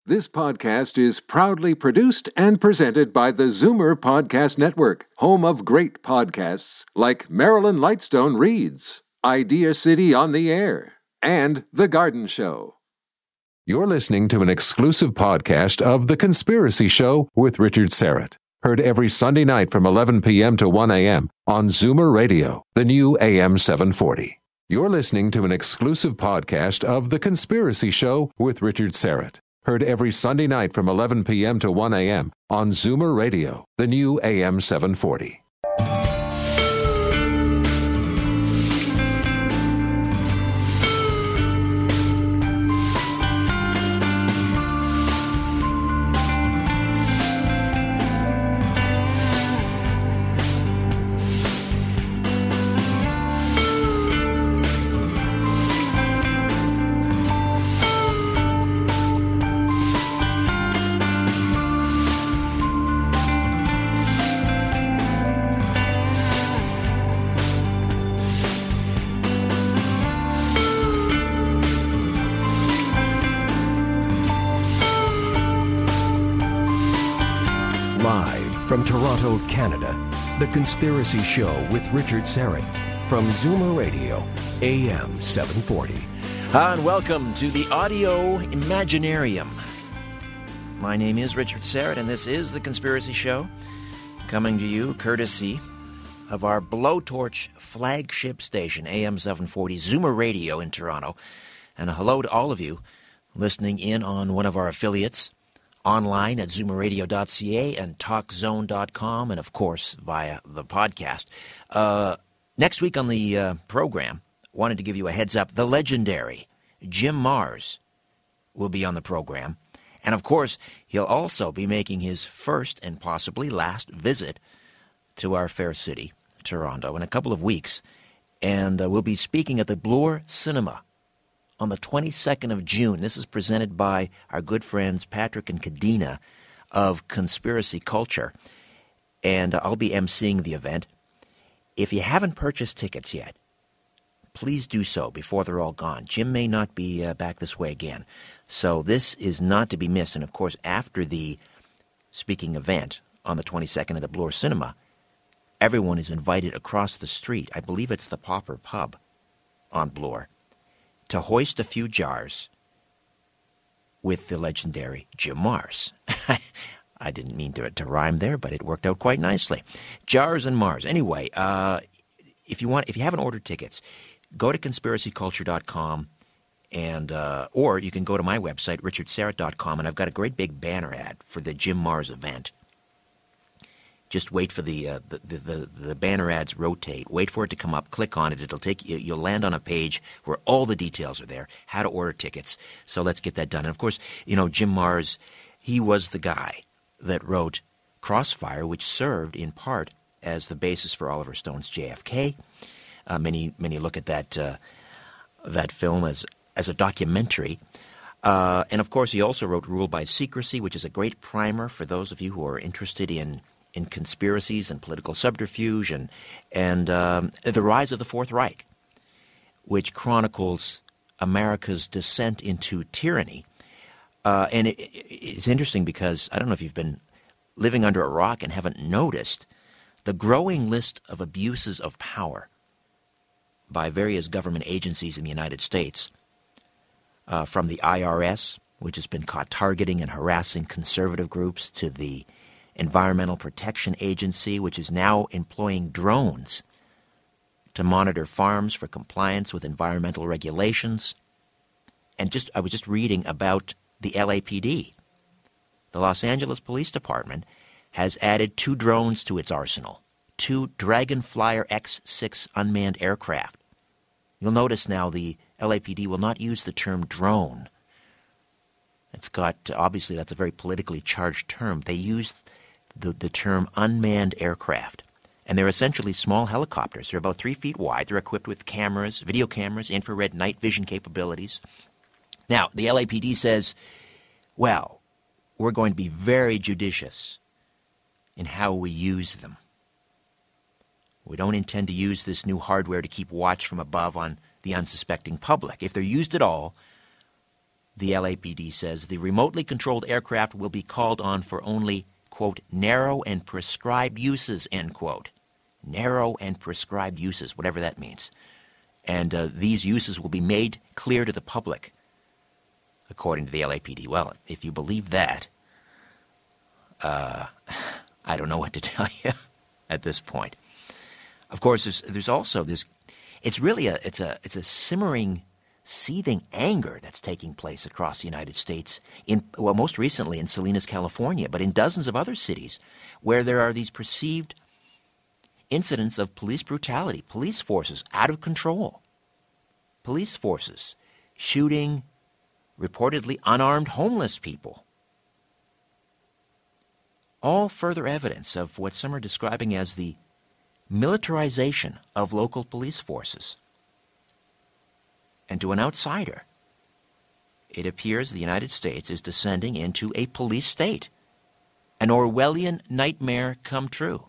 This podcast is proudly produced and presented by the Zoomer Podcast Network, home of great podcasts like Marilyn Lightstone Reads, Idea City on the Air, and The Garden Show. You're listening to an exclusive podcast of The Conspiracy Show with Richard Syrett. Heard every Sunday night from 11 p.m. to 1 a.m. on Zoomer Radio, the new AM 740. You're listening to an exclusive podcast of The Conspiracy Show with Richard Syrett. Heard every Sunday night from 11 p.m. to 1 a.m. on Zoomer Radio, the new AM 740. From Toronto, Canada, The Conspiracy Show with Richard Syrett from Zoomer Radio, AM 740. And welcome to the Audio Imaginarium. My name is Richard Syrett, and this is The Conspiracy Show, coming to you courtesy of our Blowtorch flagship station, AM 740, Zoomer Radio in Toronto. And a hello to all of you listening in on one of our affiliates, online at zoomerradio.ca and talkzone.com, and of course via the podcast. Next week on the program, wanted to give you a heads up, the legendary Jim Marrs will be on the program. And of course, he'll also be making his first and possibly last visit to our fair city, Toronto, in a couple of weeks. And we'll be speaking at the Bloor Cinema on the 22nd of June. This is presented by our good friends Patrick and Kadena of Conspiracy Culture, and I'll be emceeing the event. If you haven't purchased tickets yet, please do so before they're all gone. Jim may not be back this way again, so this is not to be missed. And of course, after the speaking event on the 22nd at the Bloor Cinema, everyone is invited across the street. I believe it's the Pauper Pub on Bloor, to hoist a few jars with the legendary Jim Marrs. I didn't mean to rhyme there, but it worked out quite nicely. Jars and Mars. Anyway, if you haven't ordered tickets, go to conspiracyculture.com, and or you can go to my website, richardsyrett.com, and I've got a great big banner ad for the Jim Marrs event. Just wait for the banner ads rotate. Wait for it to come up. Click on it. It'll take you. You'll land on a page where all the details are there. How to order tickets. So let's get that done. And of course, Jim Marrs, he was the guy that wrote Crossfire, which served in part as the basis for Oliver Stone's JFK. Many look at that film as a documentary. And of course, he also wrote Rule by Secrecy, which is a great primer for those of you who are interested in conspiracies and political subterfuge and the rise of the Fourth Reich, which chronicles America's descent into tyranny. And it's interesting because I don't know if you've been living under a rock and haven't noticed the growing list of abuses of power by various government agencies in the United States, from the IRS, which has been caught targeting and harassing conservative groups, to the Environmental Protection Agency, which is now employing drones to monitor farms for compliance with environmental regulations. And I was just reading about the LAPD. The Los Angeles Police Department has added 2 drones to its arsenal, 2 Dragonflyer X-6 unmanned aircraft. You'll notice now the LAPD will not use the term drone. Obviously that's a very politically charged term. They use the term unmanned aircraft. And they're essentially small helicopters. They're about 3 feet wide. They're equipped with cameras, video cameras, infrared night vision capabilities. Now, the LAPD says, well, we're going to be very judicious in how we use them. We don't intend to use this new hardware to keep watch from above on the unsuspecting public. If they're used at all, the LAPD says the remotely controlled aircraft will be called on for only, quote, narrow and prescribed uses, end quote. Narrow and prescribed uses, whatever that means. And these uses will be made clear to the public, according to the LAPD. Well, if you believe that, I don't know what to tell you at this point. Of course, there's also this. It's really a simmering, seething anger that's taking place across the United States. Most recently in Salinas, California, but in dozens of other cities where there are these perceived incidents of police brutality, police forces out of control, police forces shooting reportedly unarmed homeless people. All further evidence of what some are describing as the militarization of local police forces. And to an outsider, it appears the United States is descending into a police state, an Orwellian nightmare come true.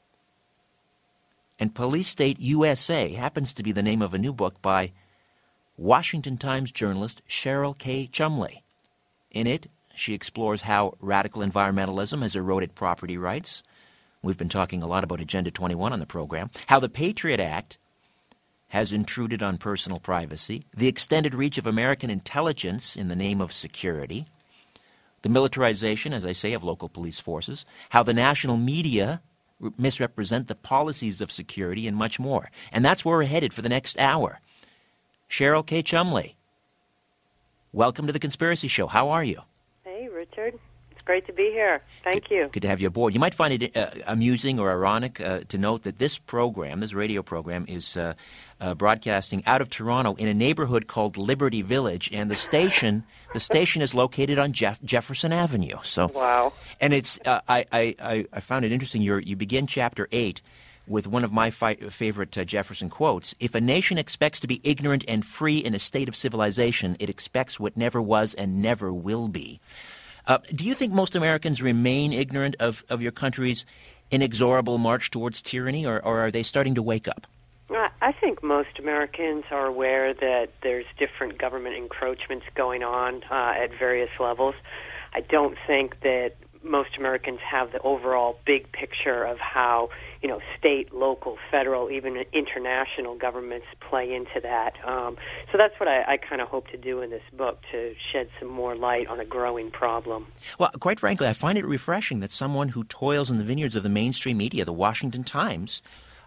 And Police State USA happens to be the name of a new book by Washington Times journalist Cheryl K. Chumley. In it, she explores how radical environmentalism has eroded property rights. We've been talking a lot about Agenda 21 on the program. How the Patriot Act has intruded on personal privacy. The extended reach of American intelligence in the name of security. The militarization, as I say, of local police forces. How the national media misrepresent the policies of security and much more. And that's where we're headed for the next hour. Cheryl K. Chumley, welcome to The Conspiracy Show. How are you? Hey, Richard. It's great to be here. Thank you. Good to have you aboard. You might find it amusing or ironic to note that this program, this radio program, is broadcasting out of Toronto in a neighborhood called Liberty Village, and the station is located on Jefferson Avenue. So, wow. And it's I found it interesting. You begin Chapter 8 with one of my favorite Jefferson quotes: "If a nation expects to be ignorant and free in a state of civilization, it expects what never was and never will be." Do you think most Americans remain ignorant of your country's inexorable march towards tyranny, or are they starting to wake up? I think most Americans are aware that there's different government encroachments going on at various levels. I don't think that most Americans have the overall big picture of how, state, local, federal, even international governments play into that. So that's what I kind of hope to do in this book, to shed some more light on a growing problem. Well, quite frankly, I find it refreshing that someone who toils in the vineyards of the mainstream media, the Washington Times,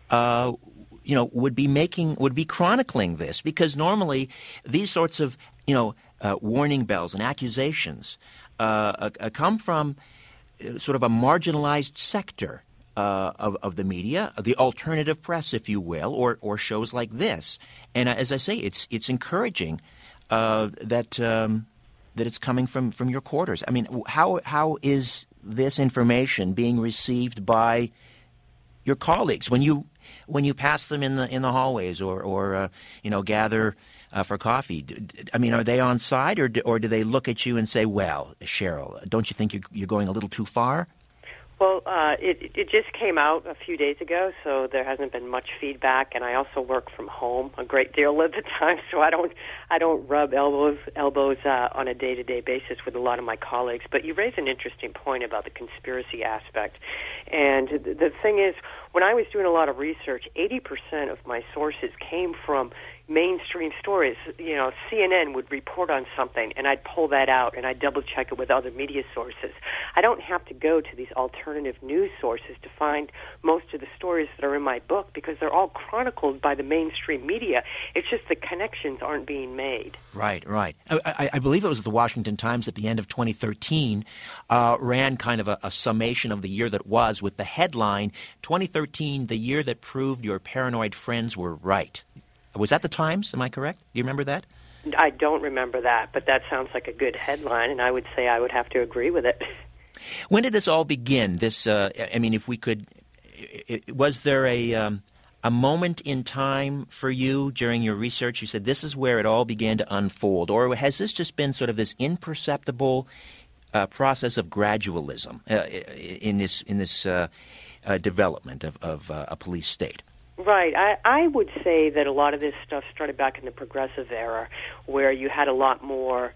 would be chronicling this, because normally these sorts of, warning bells and accusations come from sort of a marginalized sector of the media, the alternative press, if you will, or shows like this. And as I say, it's encouraging that it's coming from your quarters. I mean, how is this information being received by your colleagues when you pass them in the hallways or gather for coffee? I mean, are they on side, or do they look at you and say, "Well, Cheryl, don't you think you're going a little too far"? Well, it just came out a few days ago, so there hasn't been much feedback. And I also work from home a great deal of the time, so I don't rub elbows on a day-to-day basis with a lot of my colleagues. But you raise an interesting point about the conspiracy aspect. And the thing is, when I was doing a lot of research, 80% of my sources came from mainstream stories. CNN would report on something, and I'd pull that out, and I'd double-check it with other media sources. I don't have to go to these alternative news sources to find most of the stories that are in my book, because they're all chronicled by the mainstream media. It's just the connections aren't being made. Right. I believe it was the Washington Times at the end of 2013 ran kind of a summation of the year that was, with the headline, 2013, the year that proved your paranoid friends were right. Was that the Times? Am I correct? Do you remember that? I don't remember that, but that sounds like a good headline, and I would say I would have to agree with it. When did this all begin? If we could, was there a moment in time for you during your research? You said this is where it all began to unfold, or has this just been sort of this imperceptible process of gradualism in this development of a police state? Right. I would say that a lot of this stuff started back in the progressive era, where you had a lot more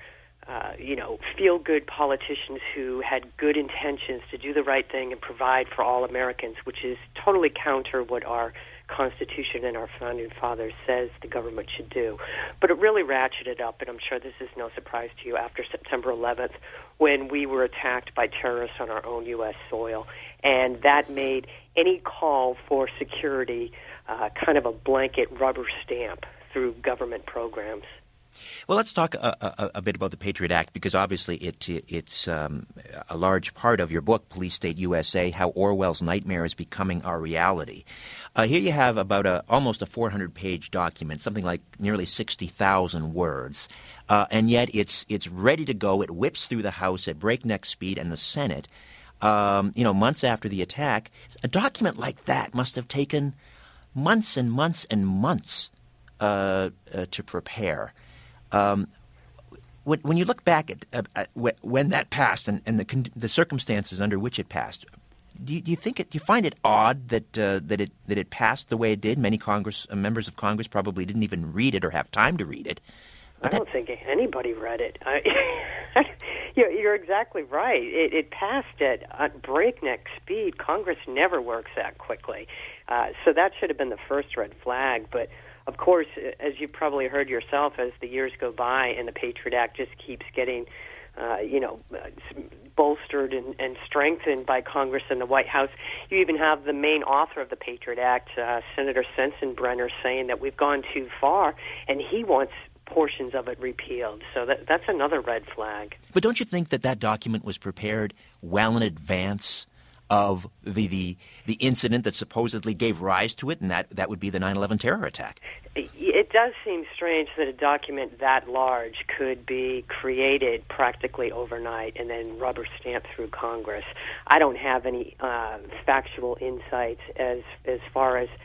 feel-good politicians who had good intentions to do the right thing and provide for all Americans, which is totally counter what our Constitution and our Founding Fathers says the government should do. But it really ratcheted up, and I'm sure this is no surprise to you, after September 11th, when we were attacked by terrorists on our own U.S. soil. And that made any call for security kind of a blanket rubber stamp through government programs. Well, let's talk a bit about the Patriot Act, because obviously it's a large part of your book, Police State USA, How Orwell's Nightmare is Becoming Our Reality. Here you have about almost a 400-page document, something like nearly 60,000 words, and yet it's ready to go. It whips through the House at breakneck speed and the Senate, months after the attack. A document like that must have taken months and months and months to prepare. When you look back at when that passed and the circumstances under which it passed, do you find it odd that it passed the way it did? Many members of Congress probably didn't even read it or have time to read it. I don't think anybody read it. You're exactly right. It passed at breakneck speed. Congress never works that quickly, so that should have been the first red flag. But of course, as you probably heard yourself, as the years go by and the Patriot Act just keeps getting, bolstered and strengthened by Congress and the White House, you even have the main author of the Patriot Act, Senator Sensenbrenner, saying that we've gone too far, and he wants portions of it repealed. So that's another red flag. But don't you think that document was prepared well in advance of the incident that supposedly gave rise to it, and that would be the 9/11 terror attack? It does seem strange that a document that large could be created practically overnight and then rubber stamped through Congress. I don't have any factual insights as far as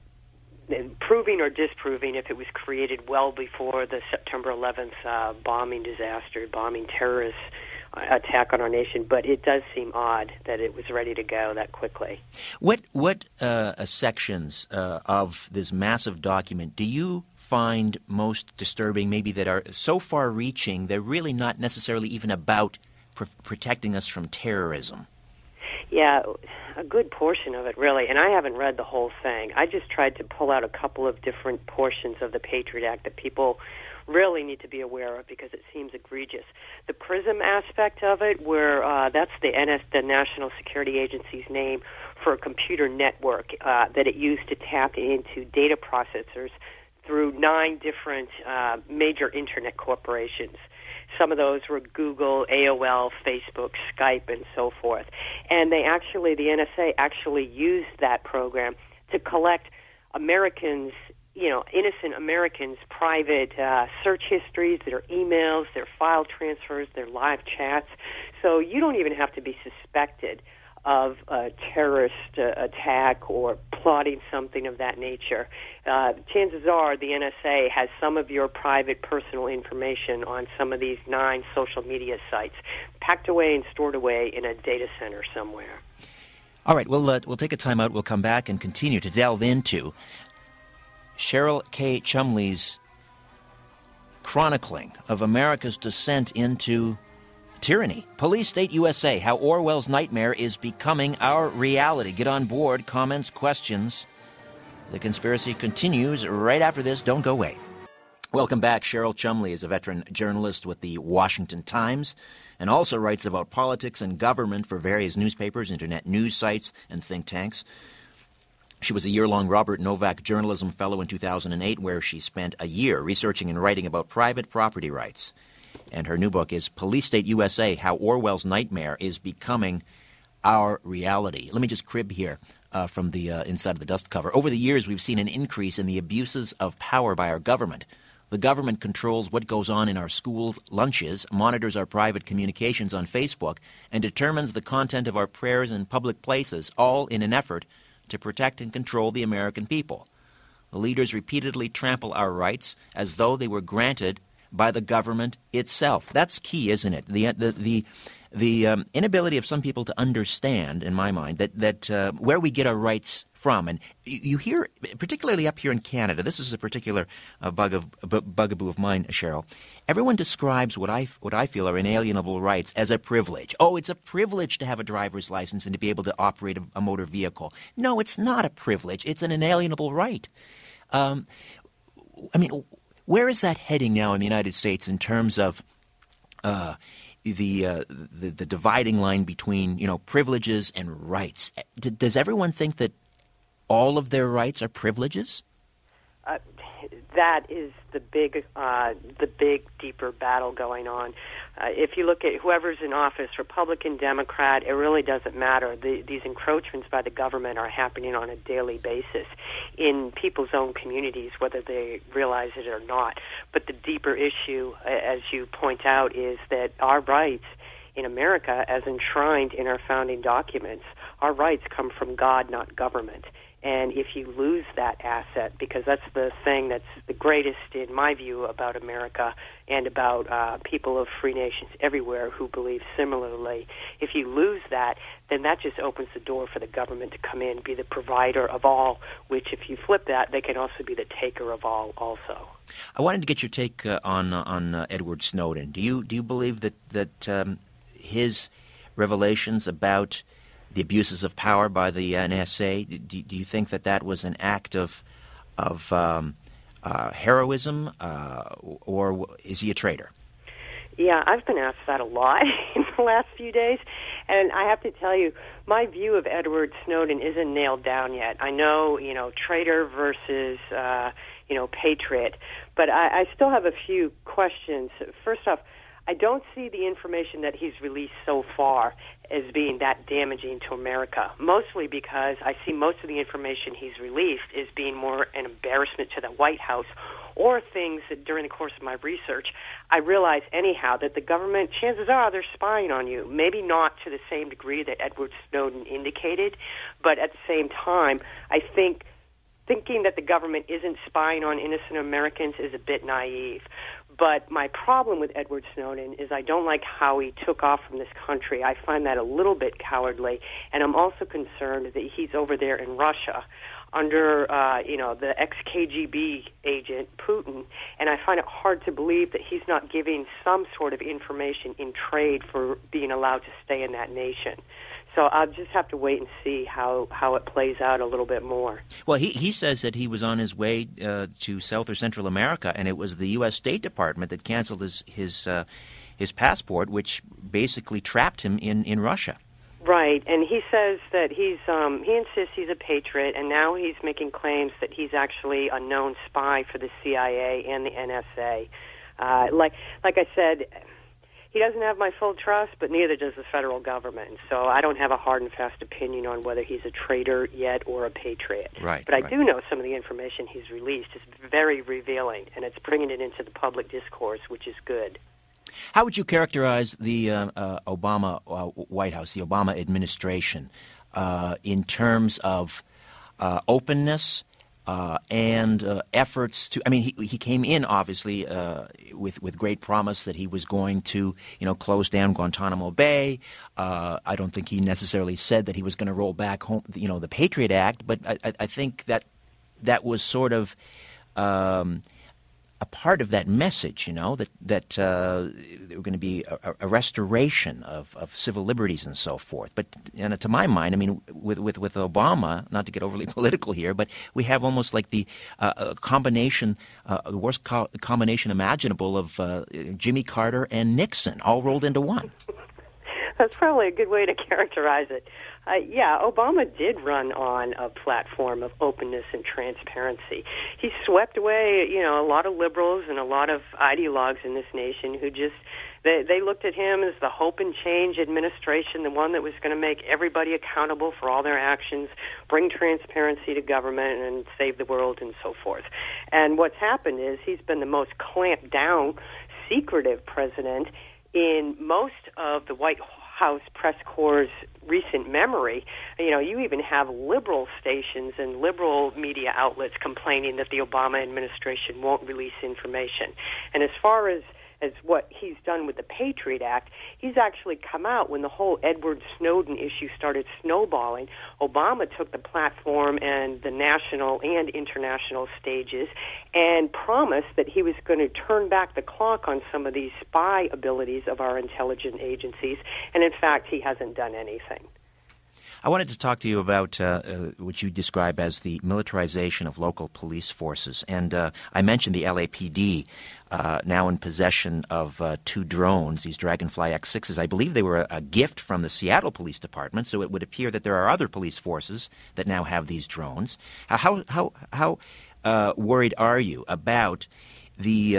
proving or disproving if it was created well before the September 11th bombing terrorist attack on our nation, but it does seem odd that it was ready to go that quickly. What sections of this massive document do you find most disturbing, maybe that are so far-reaching they're really not necessarily even about protecting us from terrorism? Yeah, a good portion of it, really, and I haven't read the whole thing. I just tried to pull out a couple of different portions of the Patriot Act that people really need to be aware of because it seems egregious. The PRISM aspect of it, where that's the National Security Agency's name for a computer network that it used to tap into data processors through 9 different major internet corporations. Some of those were Google, AOL, Facebook, Skype, and so forth. And the NSA actually used that program to collect Americans, innocent Americans' private search histories, their emails, their file transfers, their live chats. So you don't even have to be suspected of a terrorist attack or plotting something of that nature. Chances are the NSA has some of your private personal information on some of these 9 social media sites packed away and stored away in a data center somewhere. All right, we'll take a time out. We'll come back and continue to delve into Cheryl K. Chumley's chronicling of America's descent into tyranny. Police State USA, How Orwell's Nightmare is Becoming Our Reality. Get on board. Comments, questions. The conspiracy continues right after this. Don't go away. Welcome back. Cheryl Chumley is a veteran journalist with the Washington Times and also writes about politics and government for various newspapers, internet news sites, and think tanks. She was a year-long Robert Novak Journalism Fellow in 2008, where she spent a year researching and writing about private property rights. And her new book is Police State USA, How Orwell's Nightmare is Becoming Our Reality. Let me just crib here from the inside of the dust cover. Over the years, we've seen an increase in the abuses of power by our government. The government controls what goes on in our schools' lunches, monitors our private communications on Facebook, and determines the content of our prayers in public places, all in an effort to protect and control the American people. The leaders repeatedly trample our rights as though they were granted by the government itself. That's key, isn't it? the inability of some people to understand, in my mind, that where we get our rights from. And you hear, particularly up here in Canada, this is a particular bugaboo of mine, Cheryl. Everyone describes what I feel are inalienable rights as a privilege. Oh, it's a privilege to have a driver's license and to be able to operate a motor vehicle. No, it's not a privilege. It's an inalienable right. Where is that heading now in the United States in terms of the dividing line between privileges and rights? Does everyone think that all of their rights are privileges? That is the big, deeper battle going on. If you look at whoever's in office, Republican, Democrat, it really doesn't matter. These encroachments by the government are happening on a daily basis in people's own communities, whether they realize it or not. But the deeper issue, as you point out, is that our rights in America, as enshrined in our founding documents, our rights come from God, not government. And if you lose that asset, because that's the thing that's the greatest, in my view, about America and about people of free nations everywhere who believe similarly, if you lose that, then that just opens the door for the government to come in, be the provider of all, which if you flip that, they can also be the taker of all also. I wanted to get your take on Edward Snowden. Do you believe that his revelations about the abuses of power by the NSA, do you think that was an act of heroism, or is he a traitor? Yeah, I've been asked that a lot in the last few days, and I have to tell you, my view of Edward Snowden isn't nailed down yet. I know, traitor versus, patriot, but I still have a few questions. First off, I don't see the information that he's released so far as being that damaging to America, mostly because I see most of the information he's released is being more an embarrassment to the White House, or things that during the course of my research I realize anyhow that the government, chances are, they're spying on you. Maybe not to the same degree that Edward Snowden indicated, but at the same time, I think thinking that the government isn't spying on innocent Americans is a bit naive. But my problem with Edward Snowden is I don't like how he took off from this country. I find that a little bit cowardly, and I'm also concerned that he's over there in Russia under, the ex-KGB agent Putin, and I find it hard to believe that he's not giving some sort of information in trade for being allowed to stay in that nation. So I'll just have to wait and see how it plays out a little bit more. Well, he says that he was on his way to South or Central America, and it was the U.S. State Department that canceled his passport, which basically trapped him in Russia. Right, and he says that he insists he's a patriot, and now he's making claims that he's actually a known spy for the CIA and the NSA. Like I said, he doesn't have my full trust, but neither does the federal government. So I don't have a hard and fast opinion on whether he's a traitor yet or a patriot. Right. But I do know some of the information he's released is very revealing, and it's bringing it into the public discourse, which is good. How would you characterize the Obama White House, the Obama administration, in terms of openness and efforts to? I mean, he came in obviously with great promise that he was going to, close down Guantanamo Bay. I don't think he necessarily said that he was going to roll back home, the Patriot Act, but I think that was sort of a part of that message, that there were going to be a restoration of civil liberties and so forth. But to my mind, I mean, with Obama, not to get overly political here, but we have almost like the combination, the worst combination imaginable of Jimmy Carter and Nixon all rolled into one. That's probably a good way to characterize it. Obama did run on a platform of openness and transparency. He swept away, a lot of liberals and a lot of ideologues in this nation who just, they looked at him as the hope and change administration, the one that was going to make everybody accountable for all their actions, bring transparency to government, and save the world and so forth. And what's happened is he's been the most clamped down, secretive president in most of the White House press corps' recent memory. You even have liberal stations and liberal media outlets complaining that the Obama administration won't release information. And as far as as what he's done with the Patriot Act. He's actually come out when the whole Edward Snowden issue started snowballing. Obama took the platform and the national and international stages and promised that he was going to turn back the clock on some of these spy abilities of our intelligence agencies, and in fact, he hasn't done anything. I wanted to talk to you about what you describe as the militarization of local police forces. And I mentioned the LAPD now in possession of 2 drones, these Dragonfly X6s. I believe they were a gift from the Seattle Police Department, so it would appear that there are other police forces that now have these drones. How worried are you about the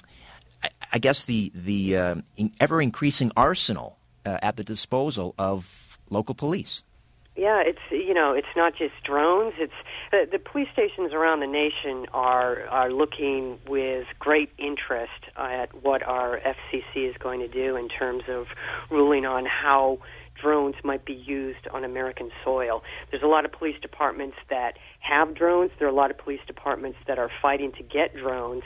ever-increasing arsenal at the disposal of local police? Yeah, it's not just drones. It's the police stations around the nation are looking with great interest at what our FCC is going to do in terms of ruling on how drones might be used on American soil. There's a lot of police departments that have drones. There are a lot of police departments that are fighting to get drones.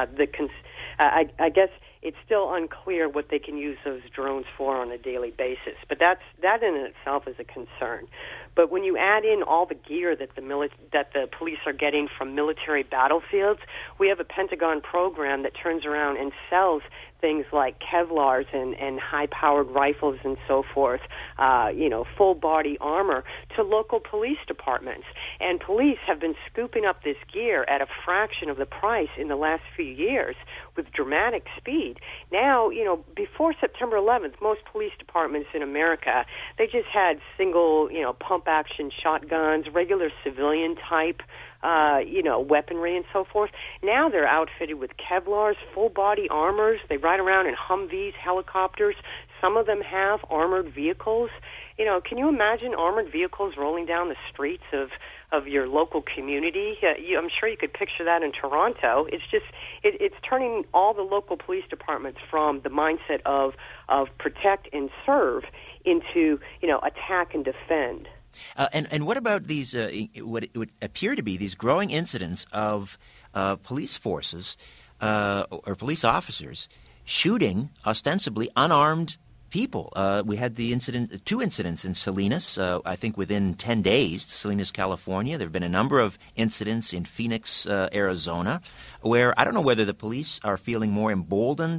I guess it's still unclear what they can use those drones for on a daily basis. But that in itself is a concern. But when you add in all the gear that the police are getting from military battlefields, we have a Pentagon program that turns around and sells things like Kevlars and high-powered rifles and so forth, full-body armor to local police departments. And police have been scooping up this gear at a fraction of the price in the last few years with dramatic speed. Now, before September 11th, most police departments in America, they just had single, pump-action shotguns, regular civilian-type weaponry and so forth. Now they're outfitted with Kevlars, full-body armors. They ride around in Humvees, helicopters. Some of them have armored vehicles. Can you imagine armored vehicles rolling down the streets of your local community? I'm sure you could picture that in Toronto. It's just it's turning all the local police departments from the mindset of protect and serve into attack and defend. And what about these, what would appear to be these growing incidents of police forces or police officers shooting ostensibly unarmed people? We had two incidents in Salinas, I think within 10 days, Salinas, California. There have been a number of incidents in Phoenix, Arizona, where I don't know whether the police are feeling more emboldened,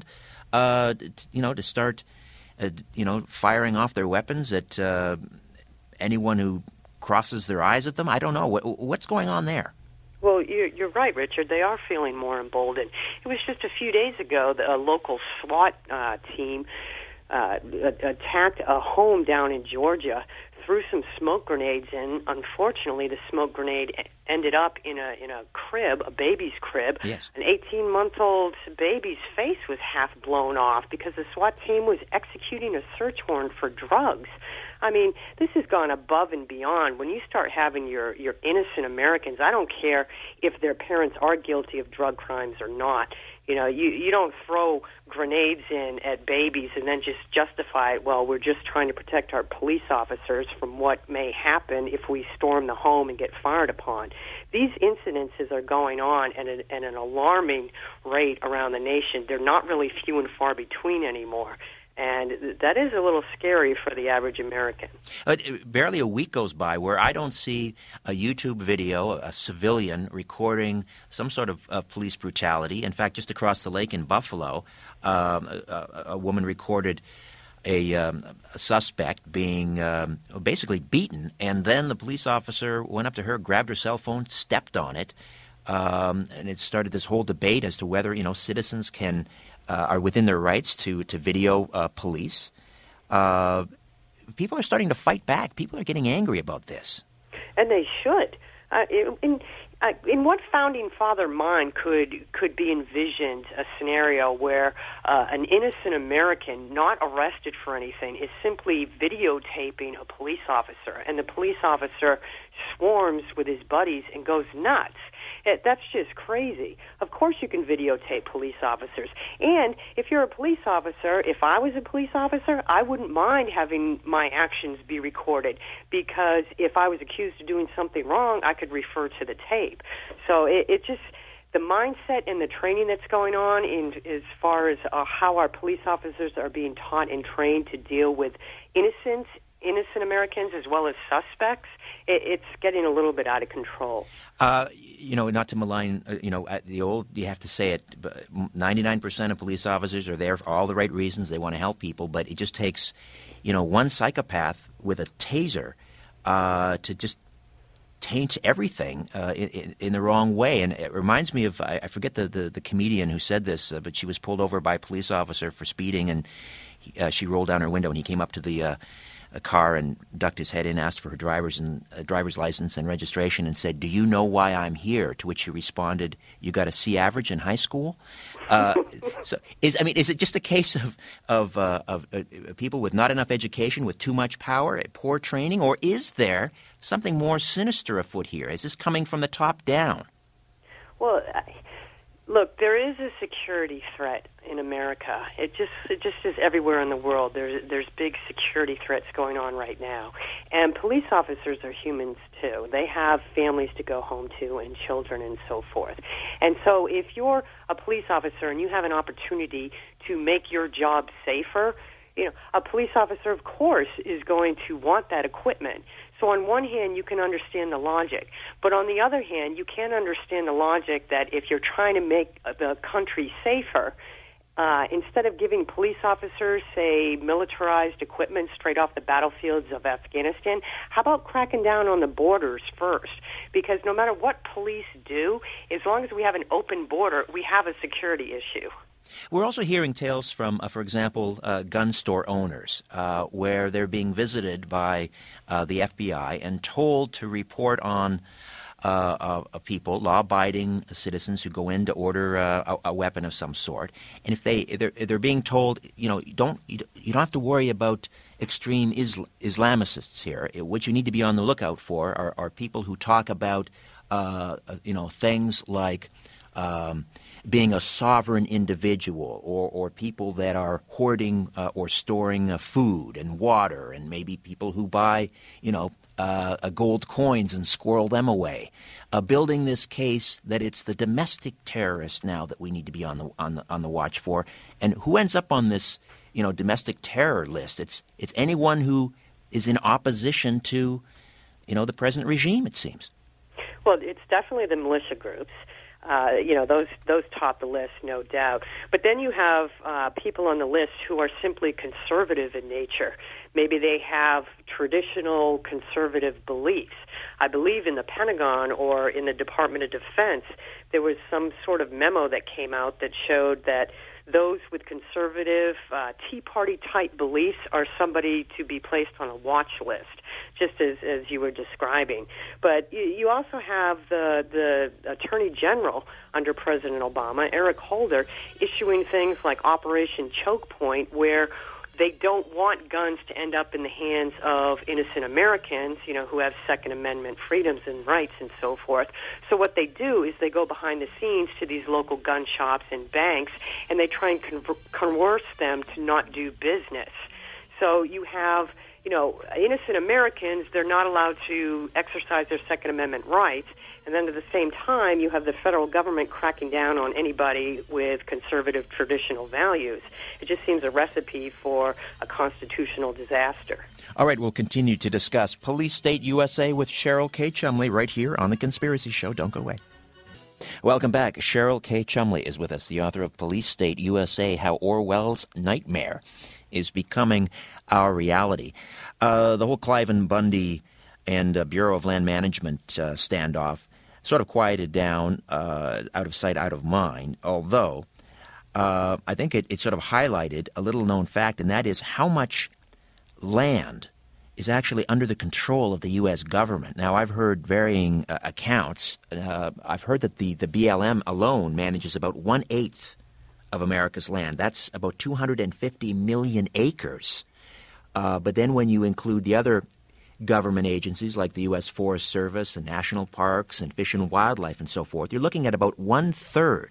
to start, firing off their weapons at anyone who crosses their eyes at them. I don't know. What's going on there? Well, you're right, Richard. They are feeling more emboldened. It was just a few days ago that a local SWAT team attacked a home down in Georgia, threw some smoke grenades in. Unfortunately, the smoke grenade ended up in a crib, a baby's crib. Yes. An 18-month-old baby's face was half blown off because the SWAT team was executing a search warrant for drugs. I mean, this has gone above and beyond. When you start having your innocent Americans, I don't care if their parents are guilty of drug crimes or not. You don't throw grenades in at babies and then just justify it, well, we're just trying to protect our police officers from what may happen if we storm the home and get fired upon. These incidences are going on at an alarming rate around the nation. They're not really few and far between anymore. And that is a little scary for the average American. Barely a week goes by where I don't see a YouTube video, a civilian recording some sort of police brutality. In fact, just across the lake in Buffalo, a woman recorded a suspect being basically beaten, and then the police officer went up to her, grabbed her cell phone, stepped on it, and it started this whole debate as to whether citizens are within their rights to video police. People are starting to fight back. People are getting angry about this. And they should. In what founding father mind could be envisioned a scenario where an innocent American, not arrested for anything, is simply videotaping a police officer, and the police officer swarms with his buddies and goes nuts? That's just crazy. Of course you can videotape police officers. And if you're a police officer, if I was a police officer, I wouldn't mind having my actions be recorded, because if I was accused of doing something wrong, I could refer to the tape. So the mindset and the training that's going on as far as how our police officers are being taught and trained to deal with innocent Americans as well as suspects, it's getting a little bit out of control. Not to malign, you have to say it, but 99% of police officers are there for all the right reasons. They want to help people, but it just takes, one psychopath with a taser to just taint everything in the wrong way. And it reminds me of, I forget the comedian who said this, but she was pulled over by a police officer for speeding, and she rolled down her window, and he came up to the car and ducked his head in, asked for her driver's license and registration, and said, "Do you know why I'm here?" To which she responded, "You got a C average in high school." Is it just a case of people with not enough education, with too much power, poor training, or is there something more sinister afoot here? Is this coming from the top down? Well, look, there is a security threat in America. It just is everywhere in the world. There's big security threats going on right now. And police officers are humans too. They have families to go home to and children and so forth. And so if you're a police officer and you have an opportunity to make your job safer, a police officer, of course, is going to want that equipment. So on one hand, you can understand the logic. But on the other hand, you can't understand the logic that if you're trying to make the country safer, instead of giving police officers, say, militarized equipment straight off the battlefields of Afghanistan, how about cracking down on the borders first? Because no matter what police do, as long as we have an open border, we have a security issue. We're also hearing tales from, for example, gun store owners, where they're being visited by the FBI and told to report on people, law-abiding citizens who go in to order a weapon of some sort, and if they're being told, you don't have to worry about extreme Islamicists here. What you need to be on the lookout for are people who talk about things like being a sovereign individual, or people that are hoarding or storing food and water, and maybe people who buy, gold coins and squirrel them away. Building this case that it's the domestic terrorists now that we need to be on the watch for, and who ends up on this, domestic terror list? It's anyone who is in opposition to, the present regime. It seems. Well, it's definitely the militia groups. Those top the list, no doubt. But then you have people on the list who are simply conservative in nature. Maybe they have traditional conservative beliefs. I believe in the Pentagon or in the Department of Defense, there was some sort of memo that came out that showed that those with conservative Tea Party-type beliefs are somebody to be placed on a watch list, just as you were describing. But you also have the Attorney General under President Obama, Eric Holder, issuing things like Operation Choke Point, where they don't want guns to end up in the hands of innocent Americans, who have Second Amendment freedoms and rights and so forth. So what they do is they go behind the scenes to these local gun shops and banks, and they try and coerce them to not do business. So you have, innocent Americans, they're not allowed to exercise their Second Amendment rights. And then at the same time, you have the federal government cracking down on anybody with conservative traditional values. It just seems a recipe for a constitutional disaster. All right, we'll continue to discuss Police State USA with Cheryl K. Chumley right here on The Conspiracy Show. Don't go away. Welcome back. Cheryl K. Chumley is with us, the author of Police State USA, How Orwell's Nightmare is Becoming Our Reality. The whole Clive and Bundy and Bureau of Land Management standoff sort of quieted down, out of sight, out of mind, although I think it sort of highlighted a little-known fact, and that is how much land is actually under the control of the U.S. government. Now, I've heard varying accounts. I've heard that the BLM alone manages about 1/8 of America's land. That's about 250 million acres. But then when you include the other government agencies like the U.S. Forest Service and national parks and Fish and Wildlife and so forth, you're looking at about 1/3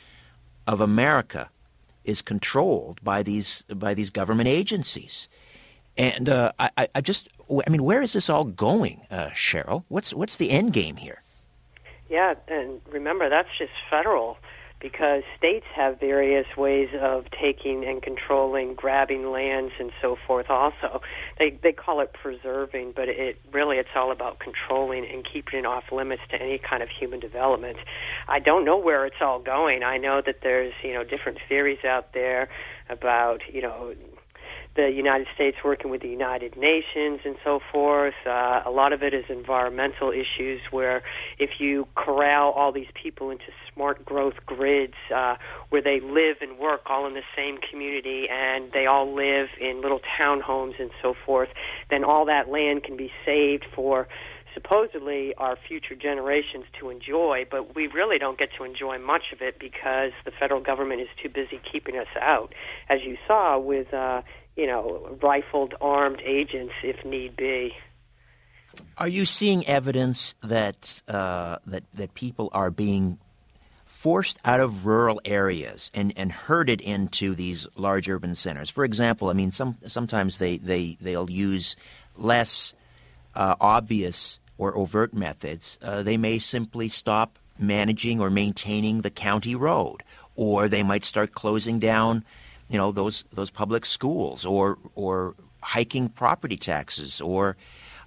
of America is controlled by these government agencies. And where is this all going, Cheryl? What's the end game here? Yeah, and remember, that's just federal, because states have various ways of taking and controlling, grabbing lands and so forth also. They call it preserving, but it's all about controlling and keeping it off limits to any kind of human development. I don't know where it's all going. I know that there's, different theories out there about, the United States working with the United Nations and so forth. A lot of it is environmental issues, where if you corral all these people into smart growth grids where they live and work all in the same community and they all live in little townhomes and so forth, then all that land can be saved for supposedly our future generations to enjoy, but we really don't get to enjoy much of it because the federal government is too busy keeping us out, as you saw with rifled, armed agents if need be. Are you seeing evidence that that people are being forced out of rural areas and herded into these large urban centers? For example, I mean, sometimes they'll use less obvious or overt methods. They may simply stop managing or maintaining the county road, or they might start closing down those public schools, or hiking property taxes, or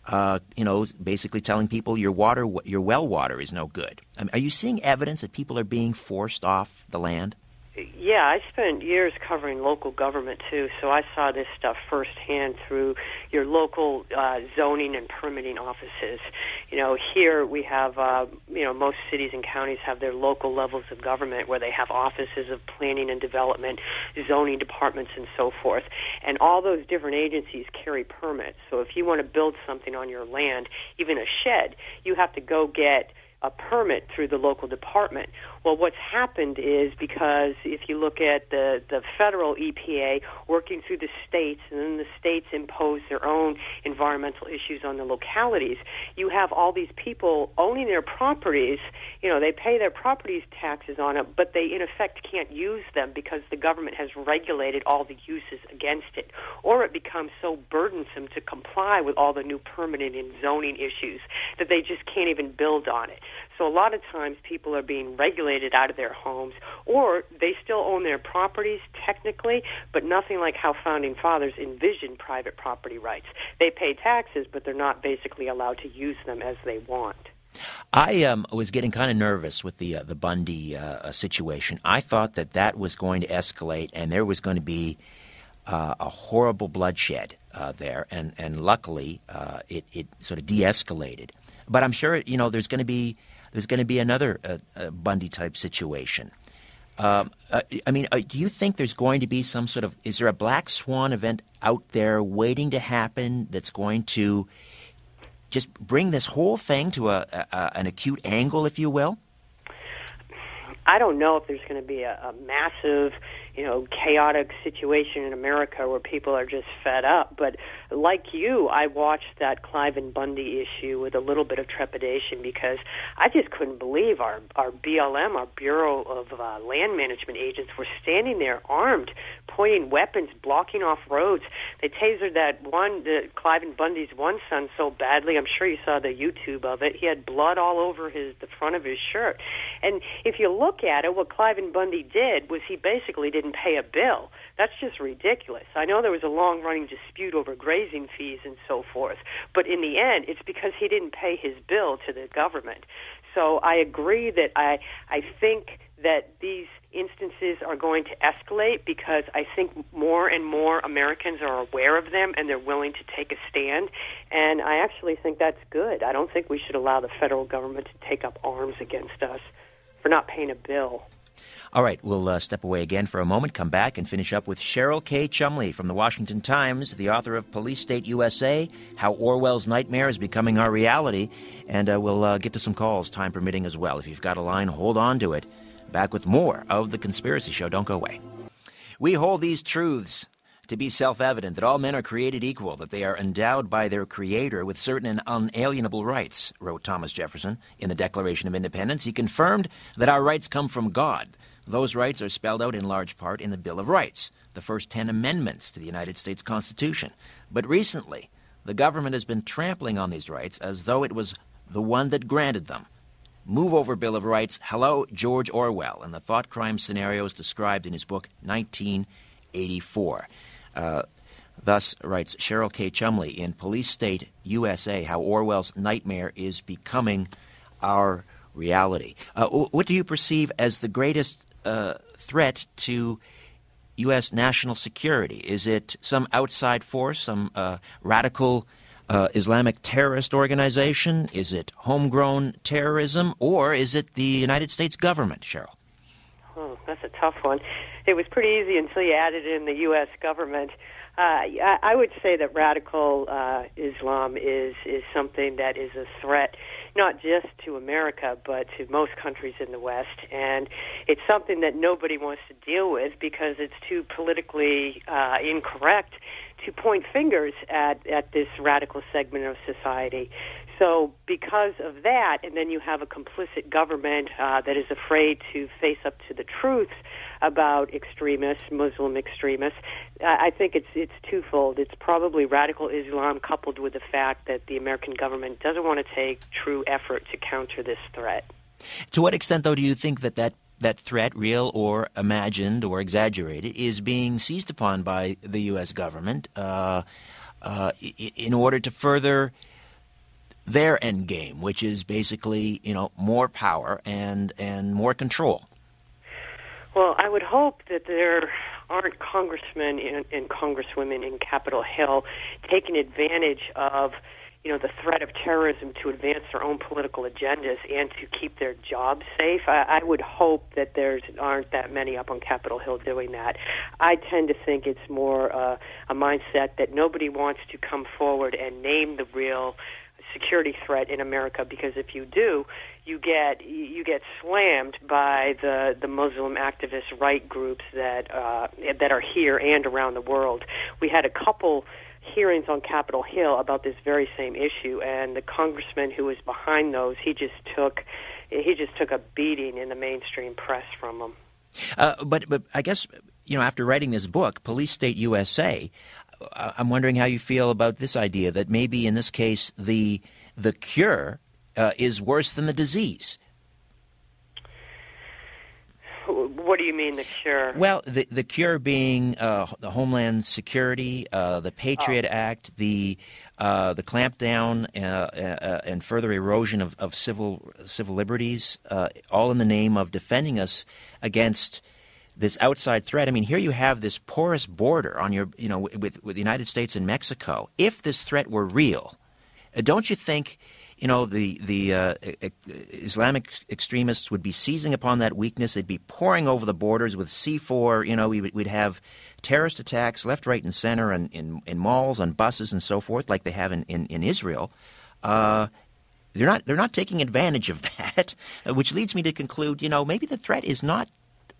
basically telling people your well water is no good. I mean, are you seeing evidence that people are being forced off the land? Yeah, I spent years covering local government, too, so I saw this stuff firsthand through your local zoning and permitting offices. Here we have, most cities and counties have their local levels of government where they have offices of planning and development, zoning departments, and so forth. And all those different agencies carry permits. So if you want to build something on your land, even a shed, you have to go get a permit through the local department. Well, what's happened is, because if you look at the federal EPA working through the states, and then the states impose their own environmental issues on the localities, you have all these people owning their properties. They pay their properties taxes on it, but they in effect can't use them because the government has regulated all the uses against it. Or it becomes so burdensome to comply with all the new permitting and zoning issues that they just can't even build on it. So a lot of times people are being regulated out of their homes, or they still own their properties technically, but nothing like how Founding Fathers envisioned private property rights. They pay taxes, but they're not basically allowed to use them as they want. I was getting kind of nervous with the Bundy situation. I thought that was going to escalate, and there was going to be a horrible bloodshed there, and luckily it sort of de-escalated. But I'm sure there's going to be another Bundy type situation. Do you think there's going to be some sort of, is there a black swan event out there waiting to happen that's going to just bring this whole thing to an acute angle, if you will? I don't know if there's going to be a massive, chaotic situation in America where people are just fed up. But like you, I watched that Cliven Bundy issue with a little bit of trepidation, because I just couldn't believe our BLM, our Bureau of Land Management agents, were standing there armed, pointing weapons, blocking off roads. They tasered Cliven Bundy's one son so badly. I'm sure you saw the YouTube of it. He had blood all over the front of his shirt. And if you look at it, what Cliven Bundy did was he basically didn't pay a bill. That's just ridiculous. I know there was a long-running dispute over grazing fees and so forth, but in the end, it's because he didn't pay his bill to the government. So I agree that I think that these instances are going to escalate, because I think more and more Americans are aware of them and they're willing to take a stand. And I actually think that's good. I don't think we should allow the federal government to take up arms against us for not paying a bill. All right, we'll step away again for a moment, come back and finish up with Cheryl K. Chumley from the Washington Times, the author of Police State USA, How Orwell's Nightmare is Becoming Our Reality. And we'll get to some calls, time permitting as well. If you've got a line, hold on to it. Back with more of The Conspiracy Show. Don't go away. We hold these truths to be self-evident, that all men are created equal, that they are endowed by their Creator with certain and unalienable rights, wrote Thomas Jefferson in the Declaration of Independence. He confirmed that our rights come from God. Those rights are spelled out in large part in the Bill of Rights, the first 10 amendments to the United States Constitution. But recently, the government has been trampling on these rights as though it was the one that granted them. move-over Bill of Rights. Hello, George Orwell, and the thought crime scenarios described in his book 1984. Thus writes Cheryl K. Chumley in Police State USA, how Orwell's nightmare is becoming our reality. What do you perceive as the greatest threat to U.S. national security? Is it some outside force, some radical Islamic terrorist organization? Is it homegrown terrorism? Or is it the United States government, Cheryl? Oh, that's a tough one. It was pretty easy until you added in the U.S. government. I would say that radical Islam is something that is a threat, not just to America, but to most countries in the West. And it's something that nobody wants to deal with because it's too politically incorrect to point fingers at this radical segment of society. So because of that, and then you have a complicit government that is afraid to face up to the truth about extremists, Muslim extremists, I think it's twofold. It's probably radical Islam coupled with the fact that the American government doesn't want to take true effort to counter this threat. To what extent, though, do you think that threat, real or imagined or exaggerated, is being seized upon by the U.S. government in order to further their end game, which is basically, more power and more control? Well, I would hope that there aren't congressmen and congresswomen in Capitol Hill taking advantage of, the threat of terrorism to advance their own political agendas and to keep their jobs safe. I would hope that there aren't that many up on Capitol Hill doing that. I tend to think it's more a mindset that nobody wants to come forward and name the real security threat in America, because if you do, you get slammed by the Muslim activist right groups that are here and around the world. We had a couple hearings on Capitol Hill about this very same issue, and the congressman who was behind those, he just took a beating in the mainstream press from them. But I guess after writing this book, Police State USA, I'm wondering how you feel about this idea that maybe in this case the cure is worse than the disease. What do you mean, the cure? Well, the cure being the Homeland Security, the Patriot Act, the clampdown and further erosion of civil liberties, all in the name of defending us against this outside threat. I mean, here you have this porous border on your, with the United States and Mexico. If this threat were real, don't you think, the Islamic extremists would be seizing upon that weakness? They'd be pouring over the borders with C4. We'd have terrorist attacks left, right, and center, and in malls, on buses, and so forth, like they have in Israel. They're not taking advantage of that, which leads me to conclude, maybe the threat is not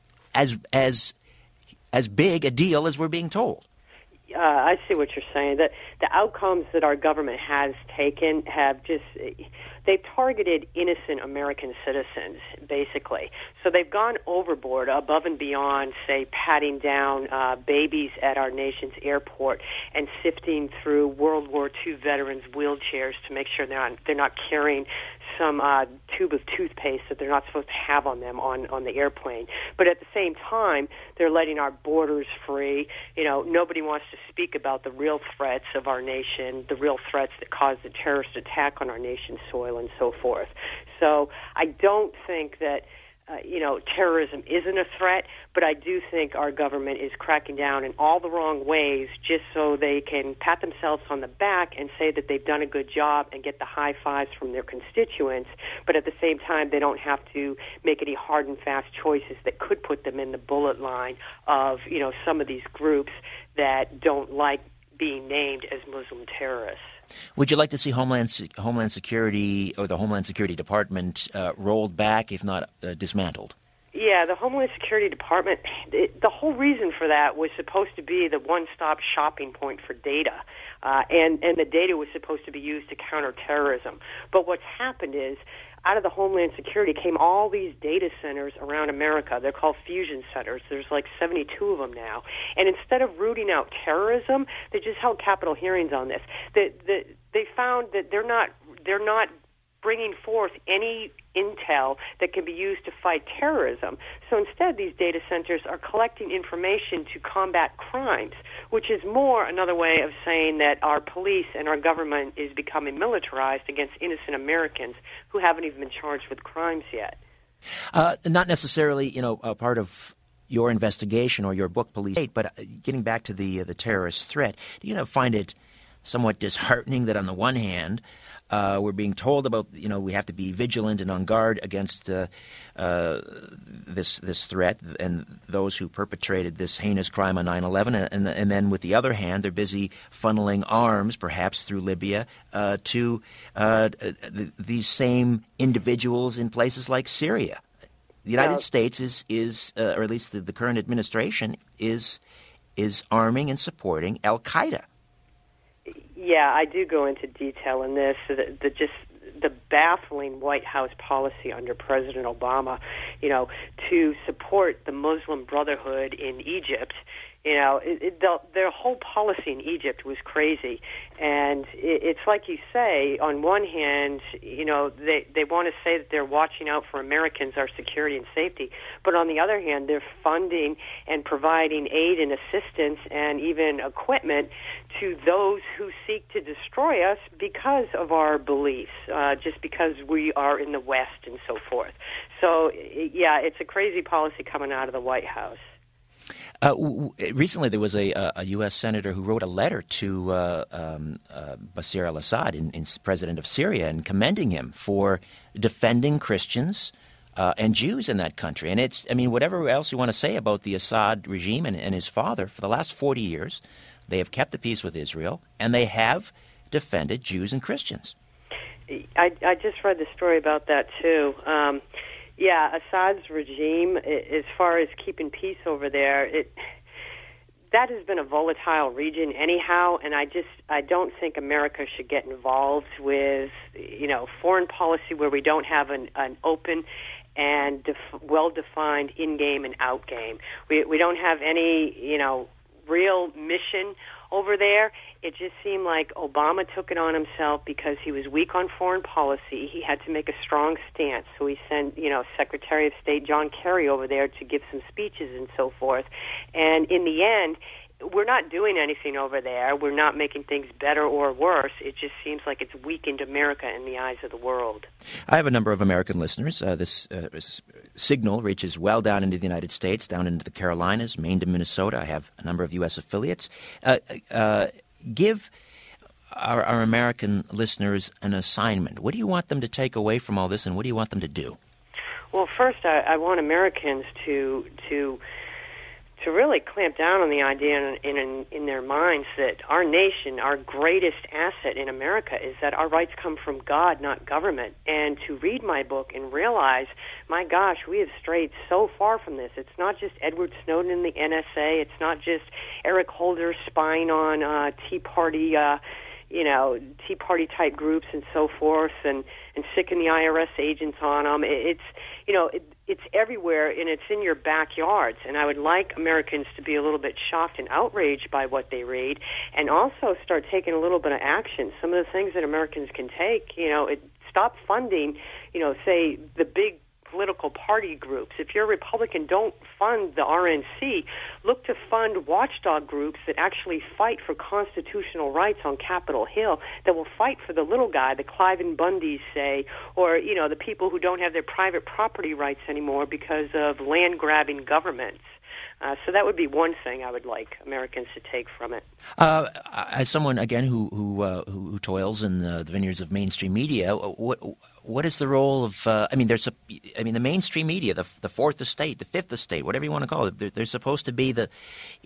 as big a deal as we're being told. I see what you're saying. That the outcomes that our government has taken have they've targeted innocent American citizens, basically. So they've gone overboard, above and beyond, say, patting down babies at our nation's airport and sifting through World War II veterans' wheelchairs to make sure they're not carrying some tube of toothpaste that they're not supposed to have on them on the airplane. But at the same time, they're letting our borders free. Nobody wants to speak about the real threats of our nation, the real threats that caused the terrorist attack on our nation's soil and so forth. So I don't think that terrorism isn't a threat, but I do think our government is cracking down in all the wrong ways just so they can pat themselves on the back and say that they've done a good job and get the high fives from their constituents, but at the same time they don't have to make any hard and fast choices that could put them in the bullet line of, some of these groups that don't like being named as Muslim terrorists. Would you like to see Homeland Security or the Homeland Security Department rolled back, if not dismantled? Yeah, the Homeland Security Department, the whole reason for that was supposed to be the one-stop shopping point for data, and the data was supposed to be used to counter terrorism. But what's happened is, out of the Homeland Security came all these data centers around America. They're called fusion centers. There's like 72 of them now. And instead of rooting out terrorism, they just held Capitol hearings on this. They found that they're not bringing forth any intel that can be used to fight terrorism. So instead, these data centers are collecting information to combat crimes, which is more another way of saying that our police and our government is becoming militarized against innocent Americans who haven't even been charged with crimes yet. Not necessarily, a part of your investigation or your book, Police State, but getting back to the terrorist threat, do you find it somewhat disheartening that on the one hand, we're being told about, we have to be vigilant and on guard against this threat and those who perpetrated this heinous crime on 9/11, and then with the other hand, they're busy funneling arms, perhaps through Libya, to these same individuals in places like Syria. The United States is or at least the current administration is arming and supporting Al-Qaeda. Yeah, I do go into detail in this. The baffling White House policy under President Obama, to support the Muslim Brotherhood in Egypt. Their whole policy in Egypt was crazy. And it's like you say, on one hand, they want to say that they're watching out for Americans, our security and safety. But on the other hand, they're funding and providing aid and assistance and even equipment to those who seek to destroy us because of our beliefs, just because we are in the West and so forth. So, yeah, it's a crazy policy coming out of the White House. Recently, there was a U.S. senator who wrote a letter to Bashar al-Assad, president of Syria, and commending him for defending Christians and Jews in that country. And whatever else you want to say about the Assad regime and his father, for the last 40 years, they have kept the peace with Israel, and they have defended Jews and Christians. I just read the story about that, too. Yeah, Assad's regime, as far as keeping peace over there, that has been a volatile region anyhow, and I don't think America should get involved with, foreign policy where we don't have an open and well-defined in-game and out-game. We don't have any, real mission over there. It just seemed like Obama took it on himself because he was weak on foreign policy. He had to make a strong stance. So he sent, Secretary of State John Kerry over there to give some speeches and so forth. And in the end, we're not doing anything over there. We're not making things better or worse. It just seems like it's weakened America in the eyes of the world. I have a number of American listeners. This signal reaches well down into the United States, down into the Carolinas, Maine to Minnesota. I have a number of U.S. affiliates. Give our American listeners an assignment. What do you want them to take away from all this, and what do you want them to do? Well, first, I want Americans to really clamp down on the idea in their minds that our nation, our greatest asset in America, is that our rights come from God, not government. And to read my book and realize, my gosh, we have strayed so far from this. It's not just Edward Snowden and the NSA. It's not just Eric Holder spying on Tea Party Tea Party type groups and so forth, and sicking the IRS agents on them. It's everywhere, and it's in your backyards. And I would like Americans to be a little bit shocked and outraged by what they read, and also start taking a little bit of action. Some of the things that Americans can take, stop funding, say the big political party groups. If you're a Republican, don't fund the RNC. Look to fund watchdog groups that actually fight for constitutional rights on Capitol Hill, that will fight for the little guy, the Clive and Bundys, say, or, the people who don't have their private property rights anymore because of land-grabbing governments. So that would be one thing I would like Americans to take from it. As someone, again, who toils in the vineyards of mainstream media, what is the role of? The mainstream media, the fourth estate, the fifth estate, whatever you want to call it. They're supposed to be the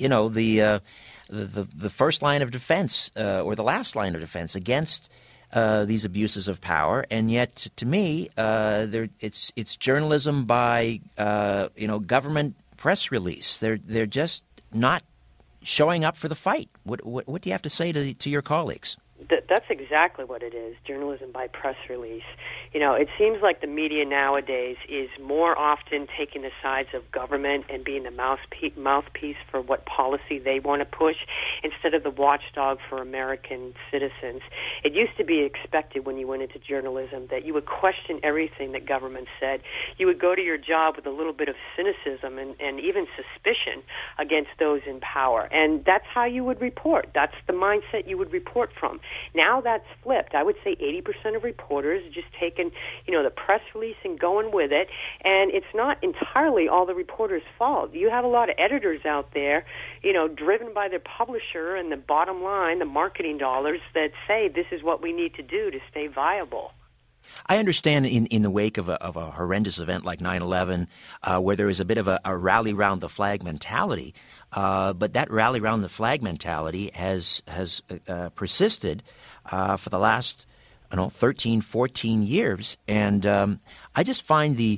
first line of defense or the last line of defense against these abuses of power, and yet, to me, it's journalism by government press release. They're just not showing up for the fight. What do you have to say to your colleagues? That's exactly what it is, journalism by press release. It seems like the media nowadays is more often taking the sides of government and being the mouthpiece for what policy they want to push instead of the watchdog for American citizens. It used to be expected when you went into journalism that you would question everything that government said. You would go to your job with a little bit of cynicism and even suspicion against those in power. And that's how you would report. That's the mindset you would report from. Now that's flipped. I would say 80% of reporters just taking, the press release and going with it. And it's not entirely all the reporters' fault. You have a lot of editors out there, driven by their publisher and the bottom line, the marketing dollars that say this is what we need to do to stay viable. I understand in the wake of a horrendous event like 9/11, where there is a bit of a rally round the flag mentality, but that rally round the flag mentality has persisted for the last 13, 14 years, and I just find the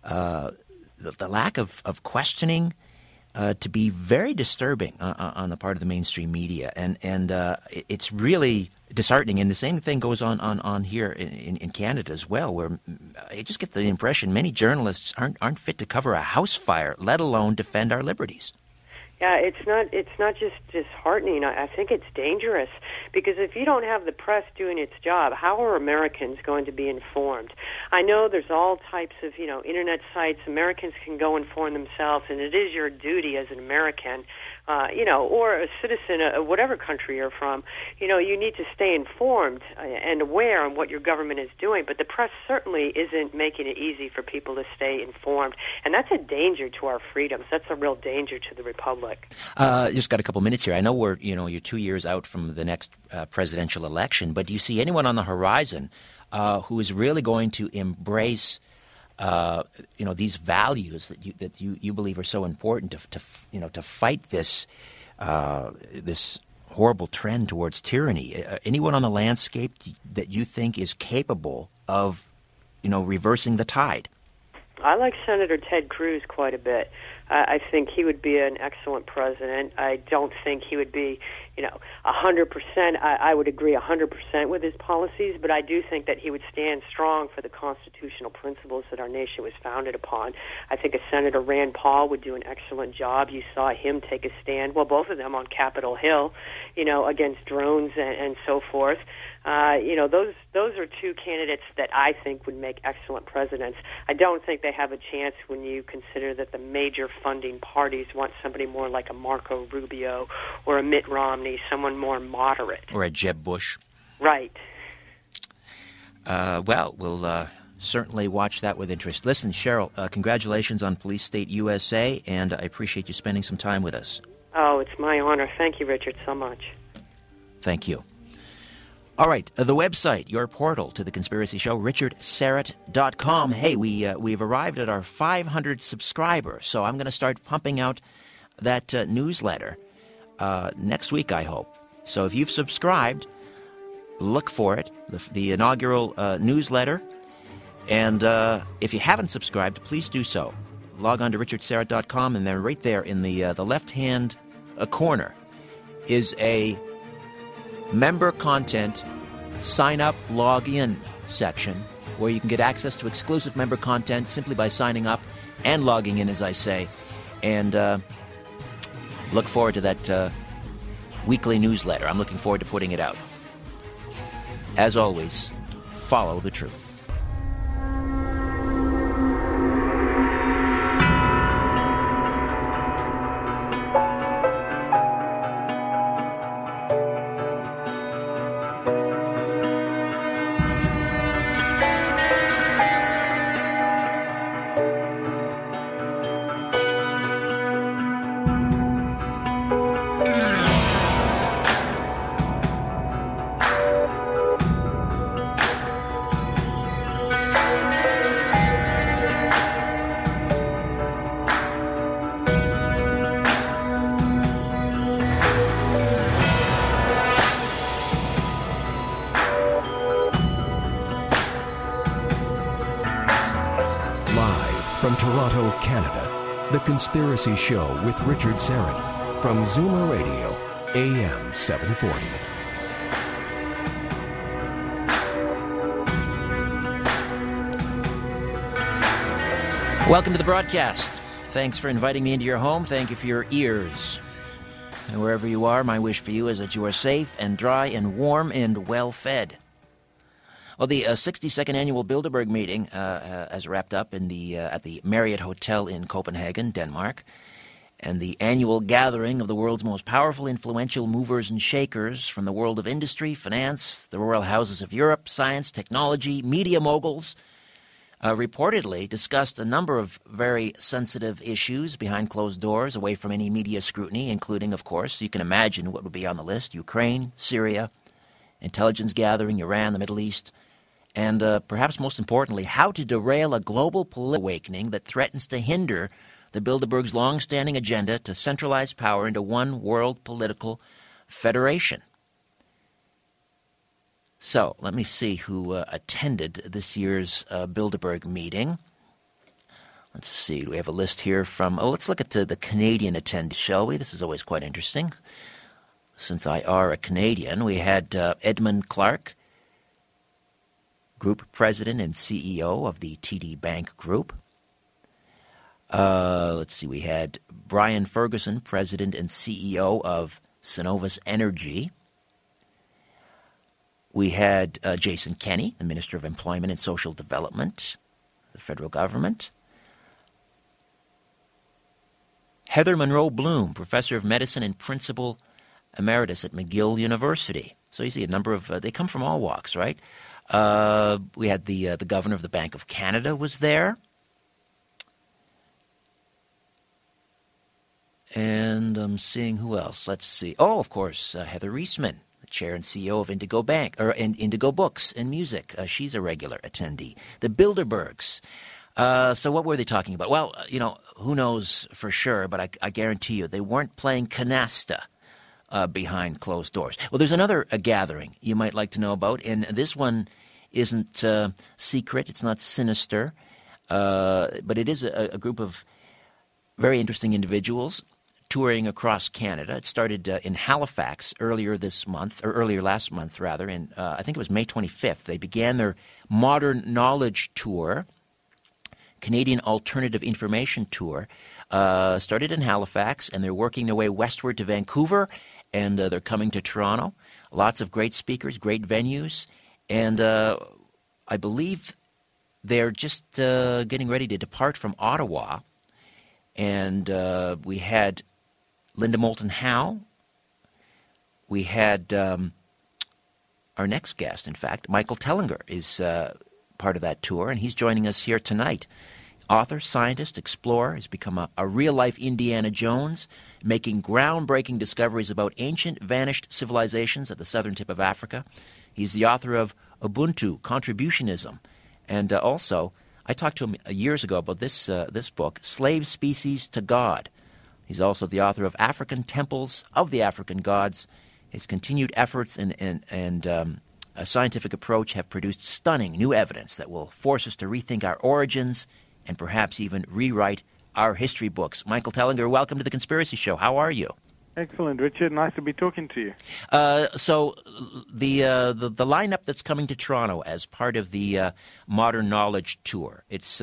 lack of questioning to be very disturbing on the part of the mainstream media, and it's really disheartening. And the same thing goes on here in Canada as well, where I just get the impression many journalists aren't fit to cover a house fire, let alone defend our liberties. Yeah, it's not just disheartening. I think it's dangerous, because if you don't have the press doing its job, how are Americans going to be informed? I know there's all types of, internet sites. Americans can go inform themselves, and it is your duty as an American, or a citizen of whatever country you're from. You need to stay informed and aware on what your government is doing, but the press certainly isn't making it easy for people to stay informed, and that's a danger to our freedoms. That's a real danger to the republic. Just got a couple minutes here. I know you're 2 years out from the next presidential election, but do you see anyone on the horizon who is really going to embrace these values that you believe are so important to fight this horrible trend towards tyranny? Anyone on the landscape that you think is capable of reversing the tide? I like Senator Ted Cruz quite a bit. I think he would be an excellent president. I don't think he would be, 100%. I would agree 100% with his policies, but I do think that he would stand strong for the constitutional principles that our nation was founded upon. I think a Senator Rand Paul would do an excellent job. You saw him take a stand, both of them on Capitol Hill, against drones and so forth. Those are two candidates that I think would make excellent presidents. I don't think they have a chance when you consider that the major funding parties want somebody more like a Marco Rubio or a Mitt Romney, someone more moderate. Or a Jeb Bush. Right. We'll certainly watch that with interest. Listen, Cheryl, congratulations on Police State USA, and I appreciate you spending some time with us. Oh, it's my honor. Thank you, Richard, so much. Thank you. All right, the website, your portal to The Conspiracy Show, richardsyrett.com. Hey, we've arrived at our 500 subscribers, so I'm going to start pumping out that newsletter next week, I hope. So if you've subscribed, look for it, the inaugural newsletter. And if you haven't subscribed, please do so. Log on to richardsyrett.com, and then right there in the left-hand corner is a member content sign up log in section where you can get access to exclusive member content simply by signing up and logging in, as I say, and look forward to that weekly newsletter. I'm looking forward to putting it out. As always, follow the truth. From Toronto, Canada, The Conspiracy Show with Richard Syrett from Zoomer Radio, AM 740. Welcome to the broadcast. Thanks for inviting me into your home. Thank you for your ears. And wherever you are, my wish for you is that you are safe and dry and warm and well-fed. Well, the 62nd annual Bilderberg meeting has wrapped up at the Marriott Hotel in Copenhagen, Denmark. And the annual gathering of the world's most powerful, influential movers and shakers from the world of industry, finance, the royal houses of Europe, science, technology, media moguls, reportedly discussed a number of very sensitive issues behind closed doors, away from any media scrutiny, including, of course, you can imagine what would be on the list: Ukraine, Syria, intelligence gathering, Iran, the Middle East, and perhaps most importantly, how to derail a global political awakening that threatens to hinder the Bilderberg's long-standing agenda to centralize power into one world political federation. So, let me see who attended this year's Bilderberg meeting. Let's see, we have a list here from, let's look at the Canadian attendees, shall we? This is always quite interesting. Since I are a Canadian, we had Edmund Clark, Group President and CEO of the TD Bank Group. Let's see, we had Brian Ferguson, President and CEO of Cenovus Energy. We had Jason Kenney, the Minister of Employment and Social Development, the federal government. Heather Monroe Bloom, Professor of Medicine and Principal Emeritus at McGill University. So you see a number of, they come from all walks, right? We had the Governor of the Bank of Canada was there. And I'm seeing who else. Let's see. Oh, of course, Heather Reisman, the chair and CEO of Indigo Indigo Books and Music. She's a regular attendee. The Bilderbergs. So what were they talking about? Well, who knows for sure, but I guarantee you they weren't playing canasta behind closed doors. Well, there's another gathering you might like to know about, and this one isn't secret. It's not sinister, but it is a group of very interesting individuals touring across Canada. It started in Halifax earlier last month, and I think it was May 25th. They began their Modern Knowledge Tour, Canadian Alternative Information Tour, started in Halifax, and they're working their way westward to Vancouver, and they're coming to Toronto. Lots of great speakers, great venues, and I believe they're just getting ready to depart from Ottawa. And we had Linda Moulton Howe. We had our next guest, in fact, Michael Tellinger, is part of that tour, and he's joining us here tonight. Author, scientist, explorer, has become a real-life Indiana Jones, making groundbreaking discoveries about ancient, vanished civilizations at the southern tip of Africa. He's the author of Ubuntu, Contributionism, and also, I talked to him years ago about this book, Slave Species to God. He's also the author of African Temples of the African Gods. His continued efforts and a scientific approach have produced stunning new evidence that will force us to rethink our origins and perhaps even rewrite our history books. Michael Tellinger, welcome to The Conspiracy Show. How are you? Excellent, Richard. Nice to be talking to you. So the lineup that's coming to Toronto as part of the Modern Knowledge Tour, it's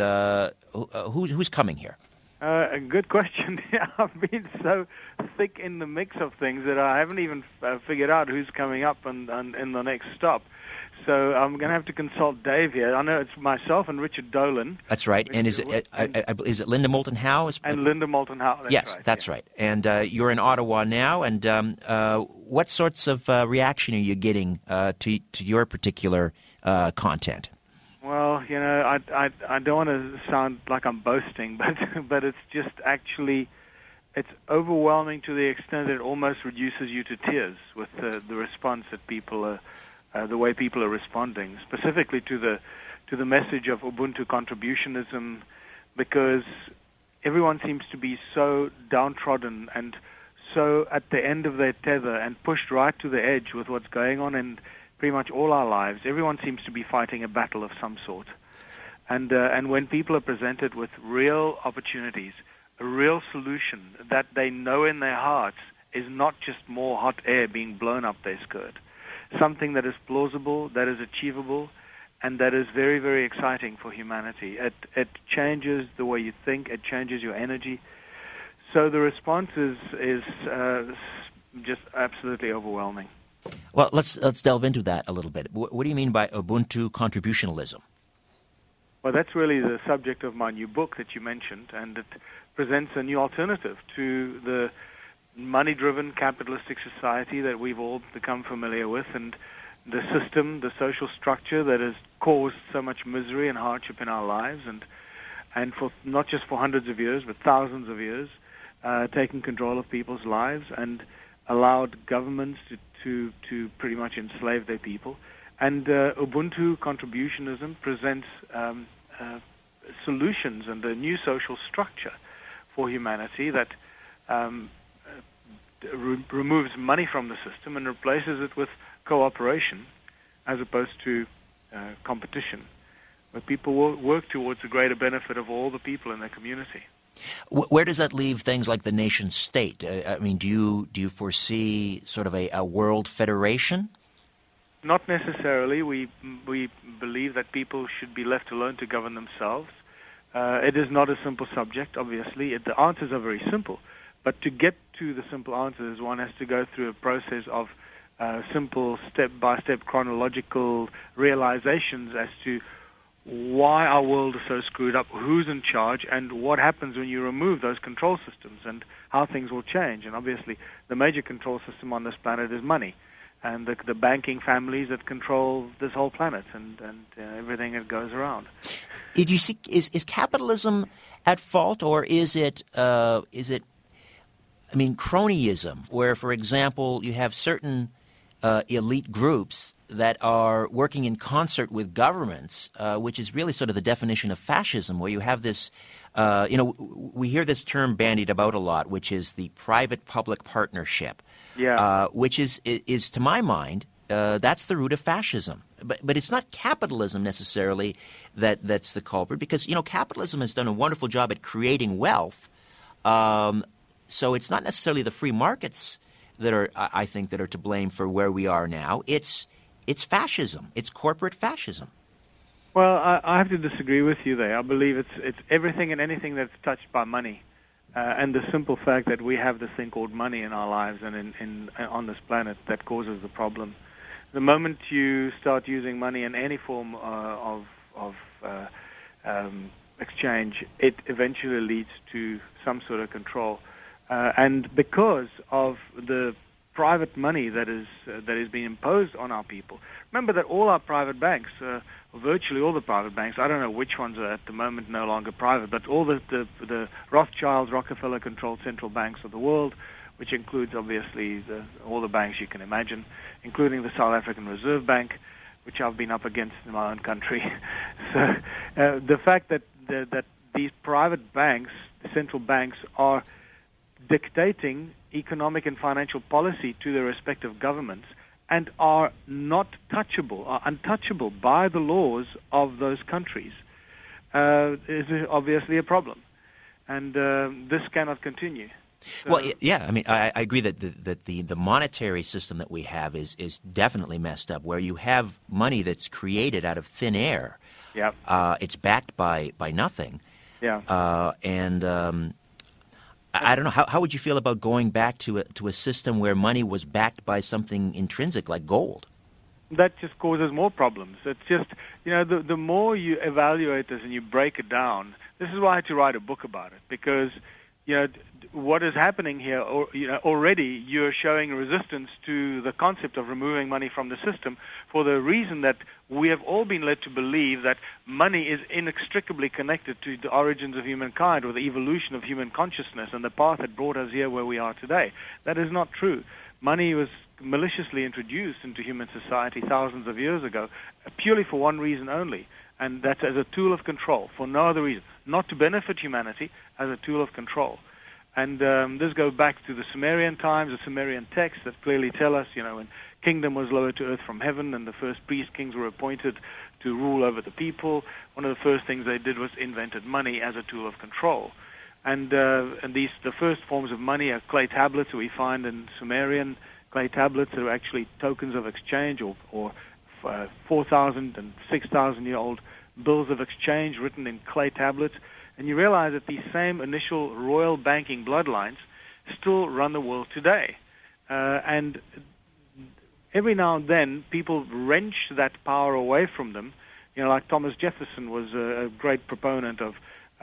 who's coming here? A good question. I've been so thick in the mix of things that I haven't even figured out who's coming up in the next stop. So I'm going to have to consult Dave here. I know it's myself and Richard Dolan. That's right. And is it Linda Moulton Howe? And Linda Moulton Howe. That's right. And you're in Ottawa now. And what sorts of reaction are you getting to your particular content? Well, I don't want to sound like I'm boasting, but it's just actually, it's overwhelming to the extent that it almost reduces you to tears with the response that people are. The way people are responding, specifically to the message of Ubuntu contributionism, because everyone seems to be so downtrodden and so at the end of their tether and pushed right to the edge with what's going on in pretty much all our lives. Everyone seems to be fighting a battle of some sort. And when people are presented with real opportunities, a real solution that they know in their hearts is not just more hot air being blown up their skirt, something that is plausible, that is achievable, and that is very, very exciting for humanity. It changes the way you think. It changes your energy. So the response is just absolutely overwhelming. Well, let's delve into that a little bit. What do you mean by Ubuntu contributionalism? Well, that's really the subject of my new book that you mentioned, and it presents a new alternative to the money-driven capitalistic society that we've all become familiar with, and the system, the social structure that has caused so much misery and hardship in our lives, and for not just for hundreds of years, but thousands of years, taking control of people's lives and allowed governments to pretty much enslave their people. And Ubuntu contributionism presents solutions and a new social structure for humanity that removes money from the system and replaces it with cooperation as opposed to competition, where people will work towards the greater benefit of all the people in their community. Where does that leave things like the nation state? I mean, do you foresee sort of a world federation? Not necessarily. We believe that people should be left alone to govern themselves. It is not a simple subject, obviously. The answers are very simple. But to get to the simple answers, one has to go through a process of simple step-by-step chronological realizations as to why our world is so screwed up, who's in charge, and what happens when you remove those control systems and how things will change. And obviously, the major control system on this planet is money, and the banking families that control this whole planet and everything that goes around. Did you see, is capitalism at fault, or is it cronyism, where, for example, you have certain elite groups that are working in concert with governments, which is really sort of the definition of fascism, where you have this, we hear this term bandied about a lot, which is the private-public partnership, which is to my mind, that's the root of fascism. But it's not capitalism necessarily that's the culprit, because, capitalism has done a wonderful job at creating wealth. So it's not necessarily the free markets that are, I think, that are to blame for where we are now. It's fascism. It's corporate fascism. Well, I have to disagree with you there. I believe it's everything and anything that's touched by money, and the simple fact that we have this thing called money in our lives and on this planet that causes the problem. The moment you start using money in any form of exchange, it eventually leads to some sort of control. And because of the private money that is being imposed on our people, remember that all our private banks, virtually all the private banks, I don't know which ones are at the moment no longer private, but all the Rothschilds, Rockefeller-controlled central banks of the world, which includes obviously all the banks you can imagine, including the South African Reserve Bank, which I've been up against in my own country. So the fact that these private banks, central banks, are dictating economic and financial policy to their respective governments and are not touchable, are untouchable by the laws of those countries, is obviously a problem. And this cannot continue. So, well, yeah, I mean, I agree that the monetary system that we have is definitely messed up, where you have money that's created out of thin air. Yeah. It's backed by nothing. Yeah. I don't know. How would you feel about going back to a system where money was backed by something intrinsic like gold? That just causes more problems. It's just, the more you evaluate this and you break it down, this is why I had to write a book about it, because, what is happening here, already you're showing resistance to the concept of removing money from the system for the reason that we have all been led to believe that money is inextricably connected to the origins of humankind or the evolution of human consciousness and the path that brought us here where we are today. That is not true. Money was maliciously introduced into human society thousands of years ago purely for one reason only, and that's as a tool of control, for no other reason. Not to benefit humanity, as a tool of control. And this goes back to the Sumerian times, the Sumerian texts that clearly tell us, when kingdom was lowered to earth from heaven and the first priest kings were appointed to rule over the people, one of the first things they did was invented money as a tool of control. And the first forms of money are clay tablets that we find in Sumerian clay tablets that are actually tokens of exchange or 4,000 and 6,000-year-old bills of exchange written in clay tablets, and you realize that these same initial royal banking bloodlines still run the world today. And every now and then, people wrench that power away from them. You know, like Thomas Jefferson was a great proponent of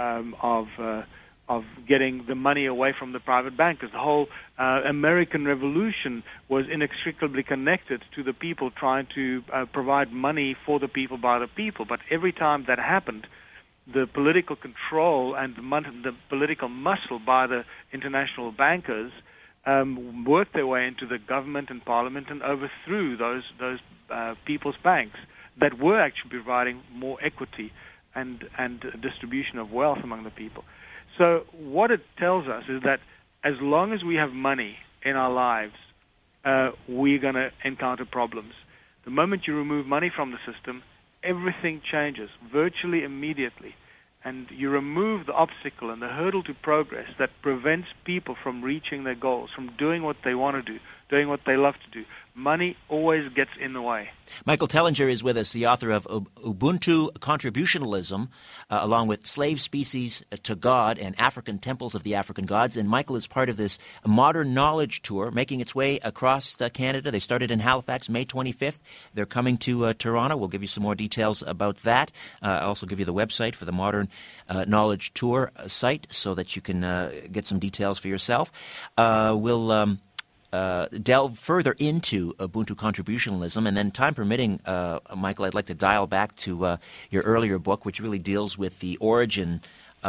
getting the money away from the private bankers. The whole American Revolution was inextricably connected to the people trying to provide money for the people by the people. But every time that happened, the political control and the political muscle by the international bankers worked their way into the government and parliament and overthrew those people's banks that were actually providing more equity and distribution of wealth among the people. So what it tells us is that as long as we have money in our lives, we're going to encounter problems. The moment you remove money from the system, everything changes virtually immediately. And you remove the obstacle and the hurdle to progress that prevents people from reaching their goals, from doing what they want to do, doing what they love to do. Money always gets in the way. Michael Tellinger is with us, the author of Ubuntu Contributionalism, along with Slave Species to God and African Temples of the African Gods. And Michael is part of this Modern Knowledge Tour, making its way across Canada. They started in Halifax May 25th. They're coming to Toronto. We'll give you some more details about that. I'll also give you the website for the Modern Knowledge Tour site so that you can get some details for yourself. We'll delve further into Ubuntu contributionalism, and then, time permitting, Michael, I'd like to dial back to your earlier book, which really deals with the origins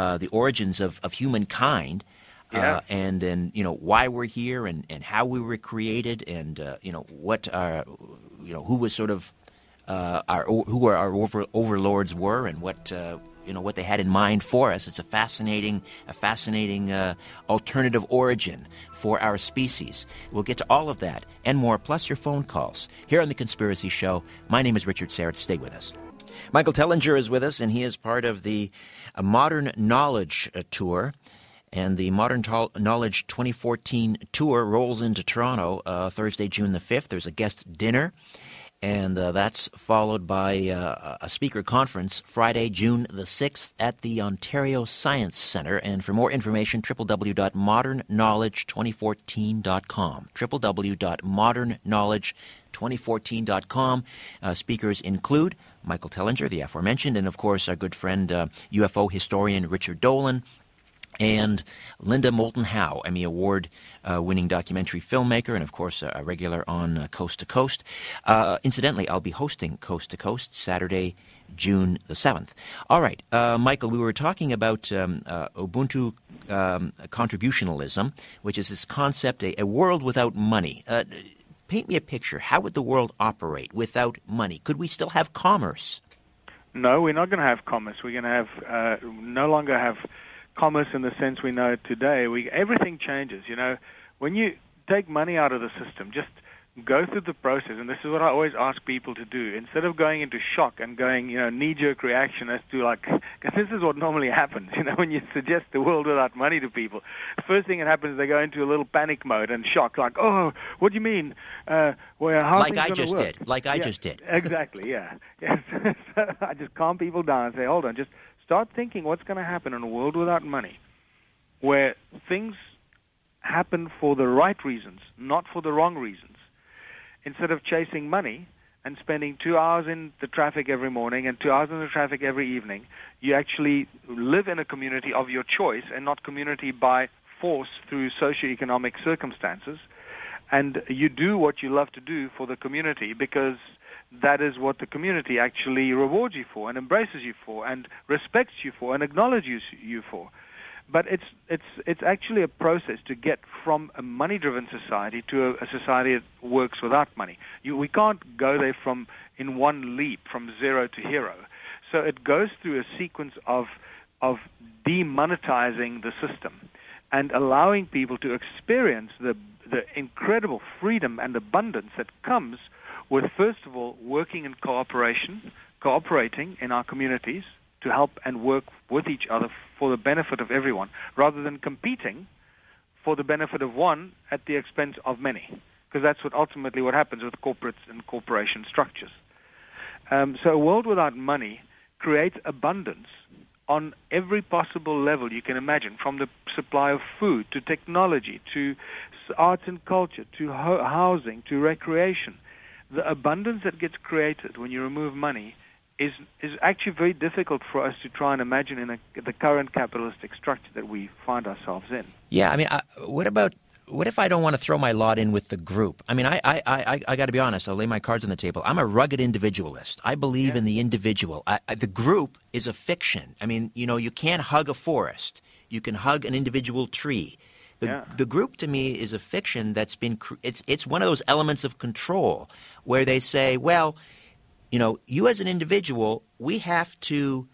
of humankind, and you know why we're here and how we were created, and what our who was sort of who our overlords were, and what what they had in mind for us. It's a fascinating alternative origin for our species. We'll get to all of that and more, plus your phone calls here on The Conspiracy Show. My name is Richard Serrett. Stay with us. Michael Tellinger is with us, and he is part of the Modern Knowledge Tour. And the Modern Knowledge 2014 tour rolls into Toronto Thursday, June the 5th. There's a guest dinner. And that's followed by a speaker conference Friday, June the 6th at the Ontario Science Centre. And for more information, www.modernknowledge2014.com. www.modernknowledge2014.com. Speakers include Michael Tellinger, the aforementioned, and of course our good friend UFO historian Richard Dolan, and Linda Moulton Howe, Emmy Award-winning documentary filmmaker, and of course a regular on Coast to Coast. Incidentally, I'll be hosting Coast to Coast Saturday, June the 7th. All right, Michael, we were talking about Ubuntu contributionalism, which is this concept, a world without money. Paint me a picture. How would the world operate without money? Could we still have commerce? No, we're not going to have commerce. We're going to have no longer have commerce in the sense we know it today. Everything changes. When you take money out of the system, just go through the process, and this is what I always ask people to do. Instead of going into shock and going, knee-jerk reaction as to because this is what normally happens, when you suggest the world without money to people. The first thing that happens is they go into a little panic mode and shock, like, oh, what do you mean? How like I just did. Like I just did. Exactly, yeah. Yes. So I just calm people down and say, hold on, just start thinking what's going to happen in a world without money, where things happen for the right reasons, not for the wrong reasons. Instead of chasing money and spending 2 hours in the traffic every morning and 2 hours in the traffic every evening, you actually live in a community of your choice and not community by force through socioeconomic circumstances. And you do what you love to do for the community because that is what the community actually rewards you for and embraces you for and respects you for and acknowledges you for. But it's actually a process to get from a money-driven society to a society that works without money. We can't go there in one leap from zero to hero. So it goes through a sequence of demonetizing the system and allowing people to experience the incredible freedom and abundance that comes with, first of all, working in cooperating in our communities to help and work with each other for the benefit of everyone, rather than competing for the benefit of one at the expense of many, because that's ultimately what happens with corporates and corporation structures. So a world without money creates abundance on every possible level you can imagine, from the supply of food to technology to arts and culture to housing to recreation. The abundance that gets created when you remove money is actually very difficult for us to try and imagine in the current capitalistic structure that we find ourselves in. Yeah, I mean, what if I don't want to throw my lot in with the group? I mean, I got to be honest. I'll lay my cards on the table. I'm a rugged individualist. I believe in the individual. The group is a fiction. I mean, you can't hug a forest. You can hug an individual tree. The group to me is a fiction that's been it's one of those elements of control where they say, well, you as an individual, we have to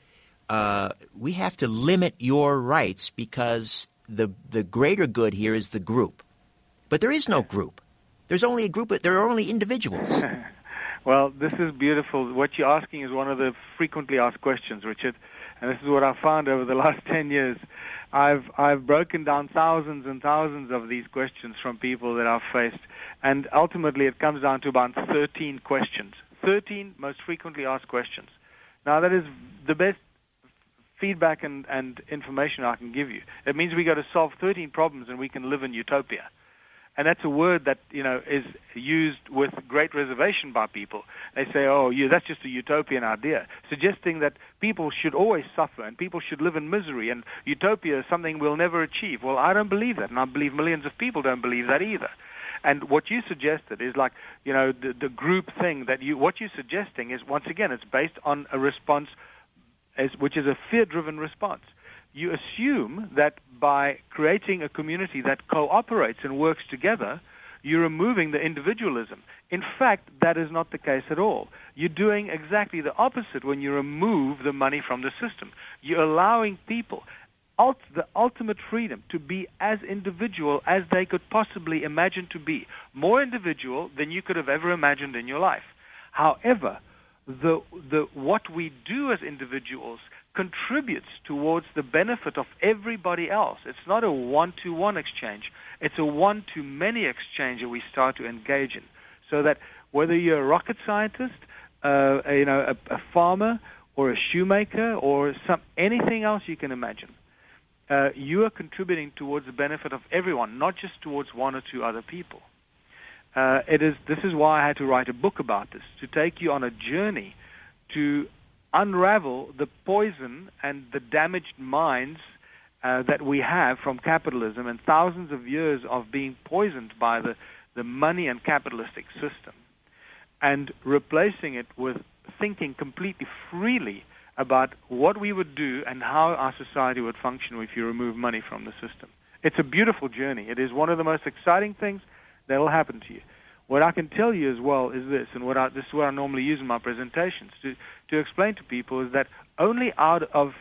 limit your rights because the greater good here is the group. But there is no group. There's only a group. There are only individuals. Well, this is beautiful. What you're asking is one of the frequently asked questions, Richard. And this is what I've found over the last 10 years. I've broken down thousands and thousands of these questions from people that I've faced. And ultimately it comes down to about 13 questions. 13 most frequently asked questions. Now, that is the best feedback and information I can give you. It means we got to solve 13 problems and we can live in utopia. And that's a word that, is used with great reservation by people. They say, that's just a utopian idea, suggesting that people should always suffer and people should live in misery and utopia is something we'll never achieve. Well, I don't believe that, and I believe millions of people don't believe that either. And what you suggested is like, the group thing what you're suggesting is, once again, it's based on a response which is a fear-driven response. You assume that by creating a community that cooperates and works together, you're removing the individualism. In fact, that is not the case at all. You're doing exactly the opposite when you remove the money from the system. You're allowing people the ultimate freedom to be as individual as they could possibly imagine to be, more individual than you could have ever imagined in your life. However, what we do as individuals contributes towards the benefit of everybody else. It's not a one-to-one exchange. It's a one-to-many exchange that we start to engage in. So that whether you're a rocket scientist, a farmer, or a shoemaker, or anything else you can imagine, you are contributing towards the benefit of everyone, not just towards one or two other people. This is why I had to write a book about this, to take you on a journey to unravel the poison and the damaged minds that we have from capitalism and thousands of years of being poisoned by the money and capitalistic system, and replacing it with thinking completely freely about what we would do and how our society would function if you remove money from the system. It's a beautiful journey. It is one of the most exciting things that will happen to you. What I can tell you as well is this, and this is what I normally use in my presentations to explain to people, is that only out of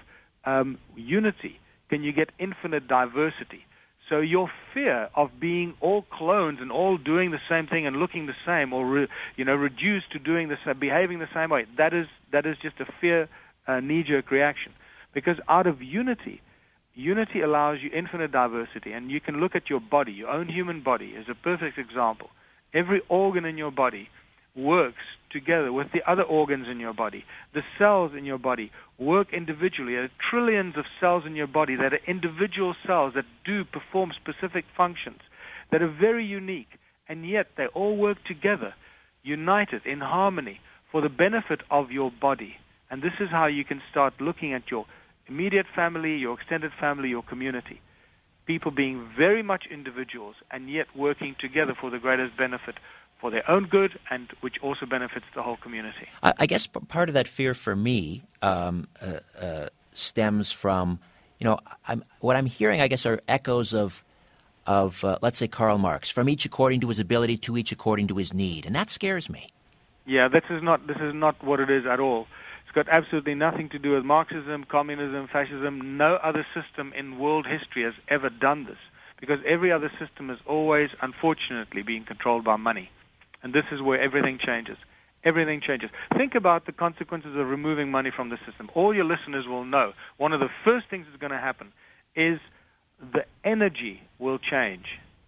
unity can you get infinite diversity. So your fear of being all clones and all doing the same thing and looking the same, or reduced to doing behaving the same way, that is just a fear knee-jerk reaction. Because out of unity allows you infinite diversity, and you can look at your body, your own human body, as a perfect example. Every organ in your body works together with the other organs in your body. The cells in your body work individually. There are trillions of cells in your body that are individual cells that do perform specific functions that are very unique, and yet they all work together, united in harmony for the benefit of your body. And this is how you can start looking at your immediate family, your extended family, your community. People being very much individuals and yet working together for the greatest benefit for their own good, and which also benefits the whole community. I guess part of that fear for me stems from, what I'm hearing, I guess, are echoes of let's say, Karl Marx, from each according to his ability to each according to his need, and that scares me. Yeah, this is not what it is at all. It's got absolutely nothing to do with Marxism, communism, fascism. No other system in world history has ever done this, because every other system is always, unfortunately, being controlled by money. And this is where everything changes. Everything changes. Think about the consequences of removing money from the system. All your listeners will know one of the first things that's going to happen is the energy will change.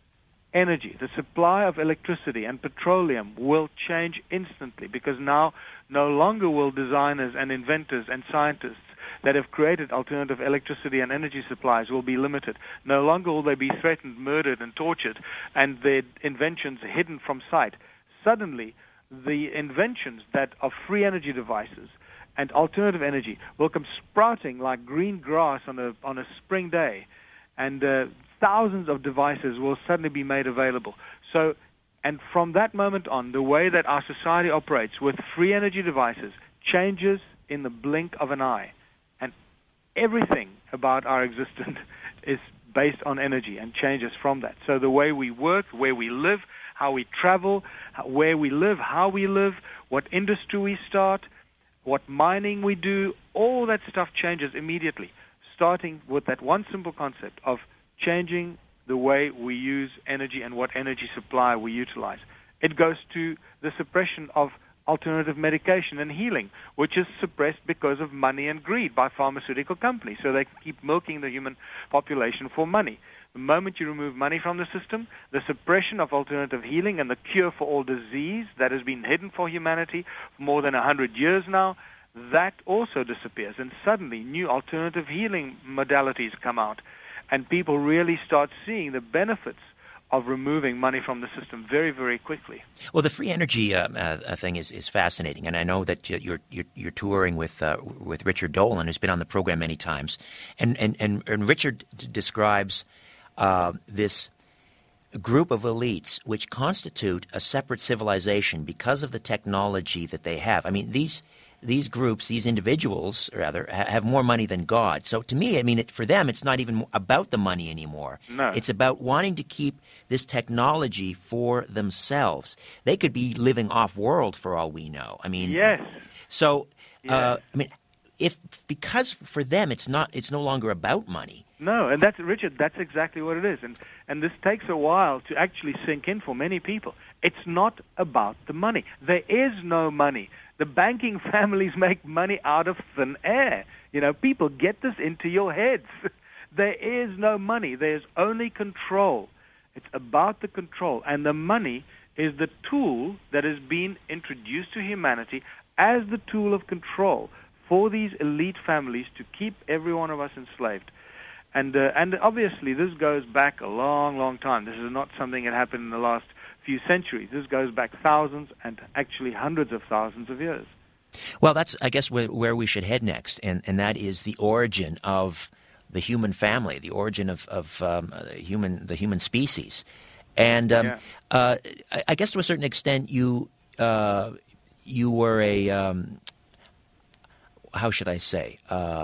energy, the supply of electricity and petroleum will change instantly, because now no longer will designers and inventors and scientists that have created alternative electricity and energy supplies will be limited. No longer will they be threatened, murdered, and tortured, and their inventions hidden from sight. Suddenly, the inventions that are free energy devices and alternative energy will come sprouting like green grass on a spring day, and thousands of devices will suddenly be made available. So, and from that moment on, the way that our society operates with free energy devices changes in the blink of an eye. And everything about our existence is based on energy and changes from that. So the way we work, where we live, how we travel, where we live, how we live, what industry we start, what mining we do, all that stuff changes immediately, starting with that one simple concept of changing the way we use energy and what energy supply we utilize. It goes to the suppression of alternative medication and healing, which is suppressed because of money and greed by pharmaceutical companies. So they keep milking the human population for money. The moment you remove money from the system, the suppression of alternative healing and the cure for all disease that has been hidden for humanity for more than 100 years now, that also disappears. And suddenly new alternative healing modalities come out. And people really start seeing the benefits of removing money from the system very, very quickly. Well, the free energy thing is fascinating, and I know that you're touring with Richard Dolan, who's been on the program many times, and Richard describes this group of elites which constitute a separate civilization because of the technology that they have. I mean, these groups, these individuals, rather, have more money than God. So to me, I mean, for them, it's not even about the money anymore. No. It's about wanting to keep this technology for themselves. They could be living off-world for all we know. I mean, yes. So, Yes. I mean, because for them, it's no longer about money. No, and that's, Richard, that's exactly what it is. And this takes a while to actually sink in for many people. It's not about the money. There is no money. The banking families make money out of thin air. You know, people, get this into your heads. There is no money. There's only control. It's about the control. And the money is the tool that has been introduced to humanity as the tool of control for these elite families to keep every one of us enslaved. And obviously this goes back a long, long time. This is not something that happened in the last few centuries. This goes back thousands and actually hundreds of thousands of years. Well, that's, I guess, where we should head next, and that is the origin of the human family, the origin of the human species. And I guess to a certain extent, you were a how should I say?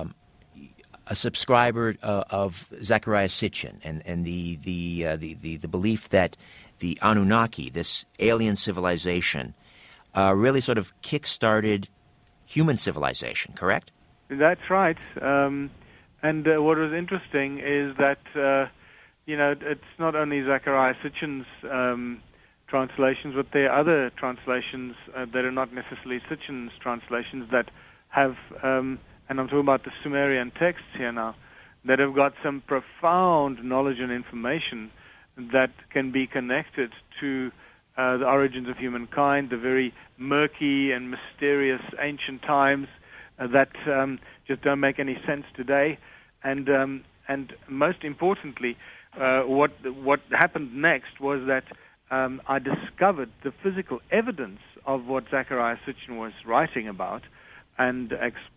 A subscriber of Zecharia Sitchin and the belief that the Anunnaki, this alien civilization, really sort of kick-started human civilization, correct? That's right. And what was interesting is that, it's not only Zecharia Sitchin's translations, but there are other translations that are not necessarily Sitchin's translations that have, and I'm talking about the Sumerian texts here now, that have got some profound knowledge and information that can be connected to the origins of humankind, the very murky and mysterious ancient times that just don't make any sense today. And most importantly, what happened next was that I discovered the physical evidence of what Zecharia Sitchin was writing about, and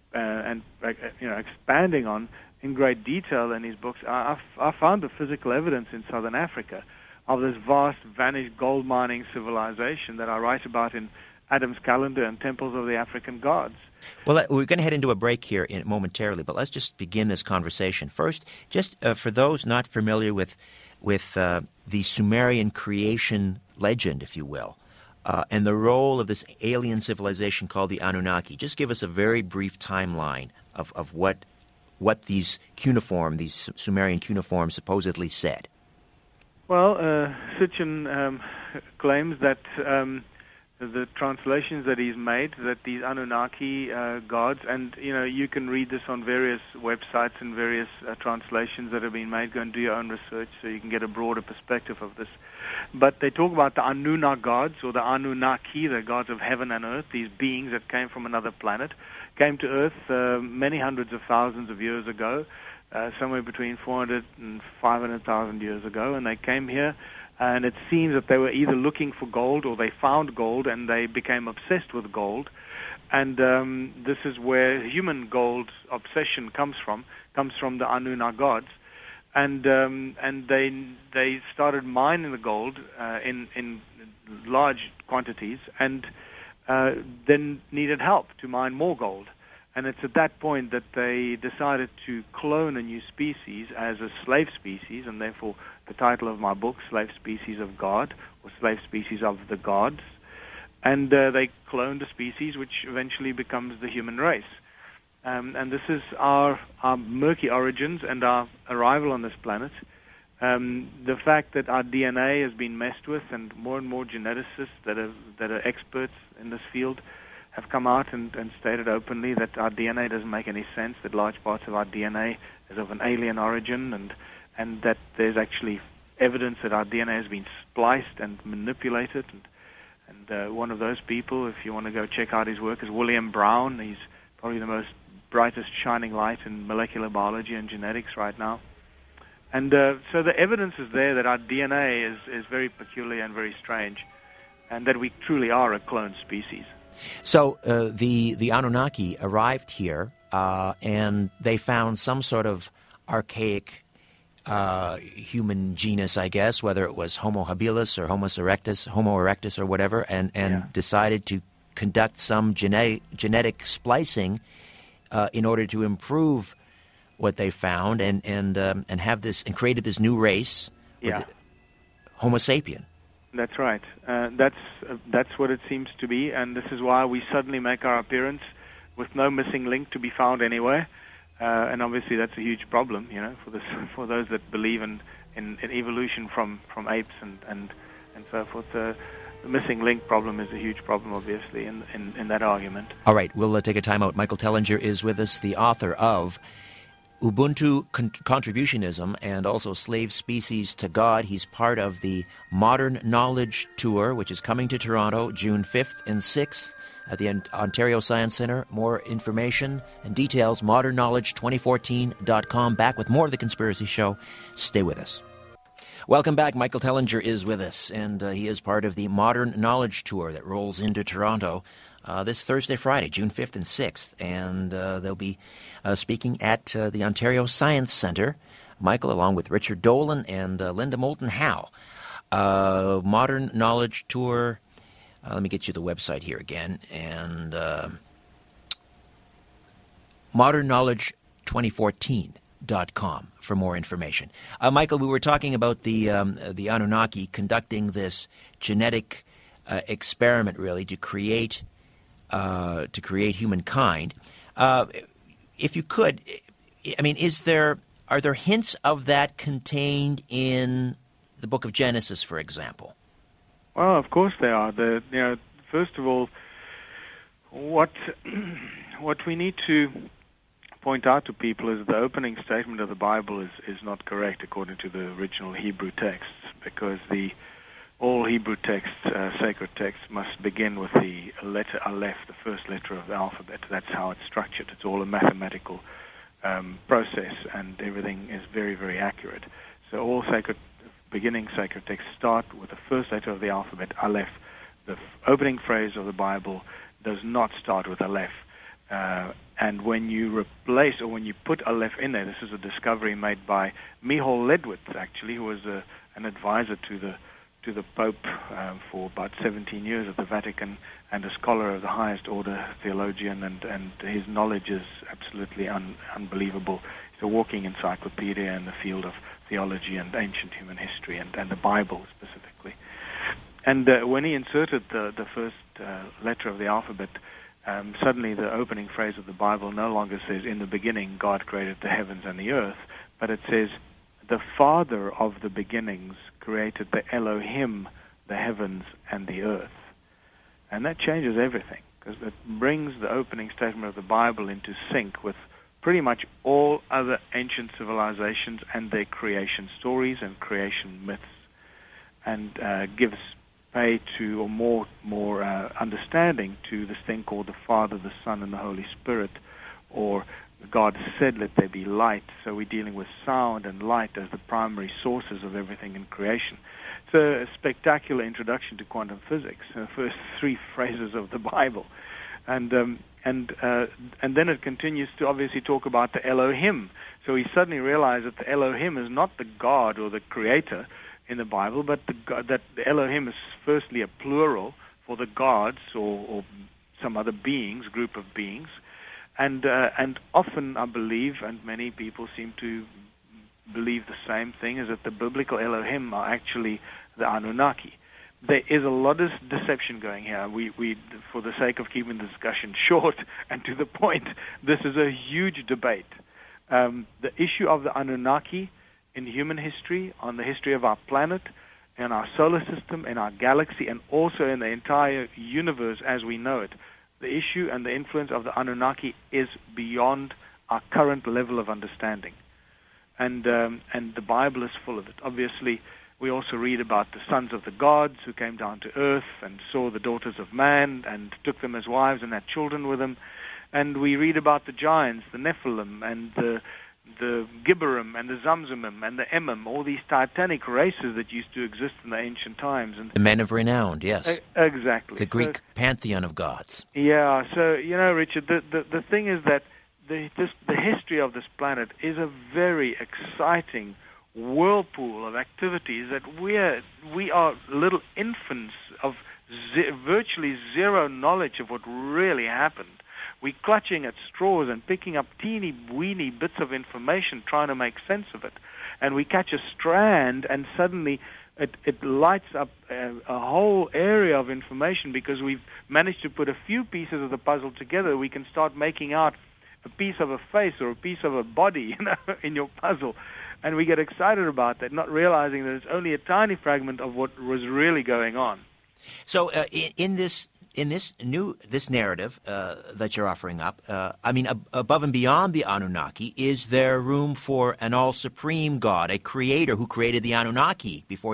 expanding on in great detail in his books. I found the physical evidence in southern Africa of this vast vanished gold mining civilization that I write about in Adam's Calendar and Temples of the African Gods. Well, we're going to head into a break here momentarily, but let's just begin this conversation. First, just for those not familiar with the Sumerian creation legend, if you will, and the role of this alien civilization called the Anunnaki, just give us a very brief timeline of what these Sumerian cuneiforms supposedly said. Well, Sitchin claims that the translations that he's made, that these Anunnaki gods, and you can read this on various websites and various translations that have been made. Go and do your own research so you can get a broader perspective of this. But they talk about the Anunna gods, or the Anunnaki, the gods of heaven and earth, these beings that came from another planet, came to Earth many hundreds of thousands of years ago, somewhere between 400 and 500,000 years ago, and they came here. And it seems that they were either looking for gold or they found gold and they became obsessed with gold. And this is where human gold obsession comes from the Anunna gods. And they started mining the gold in large quantities and then needed help to mine more gold. And it's at that point that they decided to clone a new species as a slave species, and therefore the title of my book, Slave Species of God, or Slave Species of the Gods. And they cloned a species which eventually becomes the human race. And this is our murky origins and our arrival on this planet. The fact that our DNA has been messed with, and more geneticists that are experts in this field have come out and stated openly that our DNA doesn't make any sense, that large parts of our DNA is of an alien origin, and that there's actually evidence that our DNA has been spliced and manipulated. And one of those people, if you want to go check out his work, is William Brown. He's probably the brightest shining light in molecular biology and genetics right now. And so the evidence is there that our DNA is very peculiar and very strange, and that we truly are a cloned species. So the Anunnaki arrived here, and they found some sort of archaic human genus, I guess, whether it was Homo habilis or Homo erectus or whatever, and decided to conduct some genetic splicing in order to improve what they found, and have this, and created this new race, Homo sapien. That's right. That's what it seems to be, and this is why we suddenly make our appearance with no missing link to be found anywhere. And obviously, that's a huge problem, for those that believe in evolution from apes and so forth. The missing link problem is a huge problem, obviously, in that argument. All right, we'll take a time out. Michael Tellinger is with us, the author of Ubuntu Contributionism and also Slave Species to God. He's part of the Modern Knowledge Tour, which is coming to Toronto June 5th and 6th at the Ontario Science Centre. More information and details, modernknowledge2014.com. Back with more of The Conspiracy Show. Stay with us. Welcome back. Michael Tellinger is with us, and he is part of the Modern Knowledge Tour that rolls into Toronto this Thursday, Friday, June 5th and 6th. And they'll be speaking at the Ontario Science Centre. Michael, along with Richard Dolan and Linda Moulton Howe. Modern Knowledge Tour. Let me get you the website here again. And modernknowledge2014.com for more information. Michael, we were talking about the Anunnaki conducting this genetic experiment, really, to create humankind. If you could, I mean, are there hints of that contained in the Book of Genesis, for example? Well, of course they are. First of all, what we need to point out to people is the opening statement of the Bible is not correct according to the original Hebrew texts, because all Hebrew texts, sacred texts, must begin with the letter Aleph, the first letter of the alphabet. That's how it's structured. It's all a mathematical process, and everything is very, very accurate. So all beginning sacred texts start with the first letter of the alphabet, Aleph. The opening phrase of the Bible does not start with Aleph. And when you replace, or when you put Aleph in there, this is a discovery made by Michal Ledwith, actually, who was an advisor to the Pope for about 17 years at the Vatican, and a scholar of the highest order, theologian, and his knowledge is absolutely unbelievable. He's a walking encyclopedia in the field of theology and ancient human history, and the Bible specifically. And when he inserted the first letter of the alphabet, suddenly the opening phrase of the Bible no longer says, "In the beginning God created the heavens and the earth," but it says, "The Father of the beginnings created the Elohim, the heavens and the earth." And that changes everything, because it brings the opening statement of the Bible into sync with pretty much all other ancient civilizations and their creation stories and creation myths, and gives pay to, or more understanding to this thing called the Father, the Son, and the Holy Spirit, or God said, let there be light. So we're dealing with sound and light as the primary sources of everything in creation. It's a spectacular introduction to quantum physics, the first 3 phrases of the Bible. And then it continues to obviously talk about the Elohim. So we suddenly realize that the Elohim is not the God or the creator in the Bible, but that the Elohim is firstly a plural for the gods or some other beings, group of beings. And often I believe, and many people seem to believe the same thing, is that the biblical Elohim are actually the Anunnaki. There is a lot of deception going here. We, for the sake of keeping the discussion short and to the point, this is a huge debate. The issue of the Anunnaki in human history, on the history of our planet, in our solar system, in our galaxy, and also in the entire universe as we know it, the issue and the influence of the Anunnaki is beyond our current level of understanding. And the Bible is full of it. Obviously, we also read about the sons of the gods who came down to earth and saw the daughters of man and took them as wives and had children with them. And we read about the giants, the Nephilim, and the Gibborim, and the Zamzumim, and the Emim, all these titanic races that used to exist in the ancient times. And the men of renown, yes. Exactly. The Greek pantheon of gods. Yeah, so, Richard, the thing is that the history of this planet is a very exciting whirlpool of activities that we are little infants of virtually zero knowledge of what really happened. We're clutching at straws and picking up teeny-weeny bits of information, trying to make sense of it. And we catch a strand, and suddenly it lights up a whole area of information because we've managed to put a few pieces of the puzzle together. We can start making out a piece of a face or a piece of a body, in your puzzle. And we get excited about that, not realizing that it's only a tiny fragment of what was really going on. So in this narrative that you're offering up, above and beyond the Anunnaki, is there room for an all-supreme God, a creator who created the Anunnaki before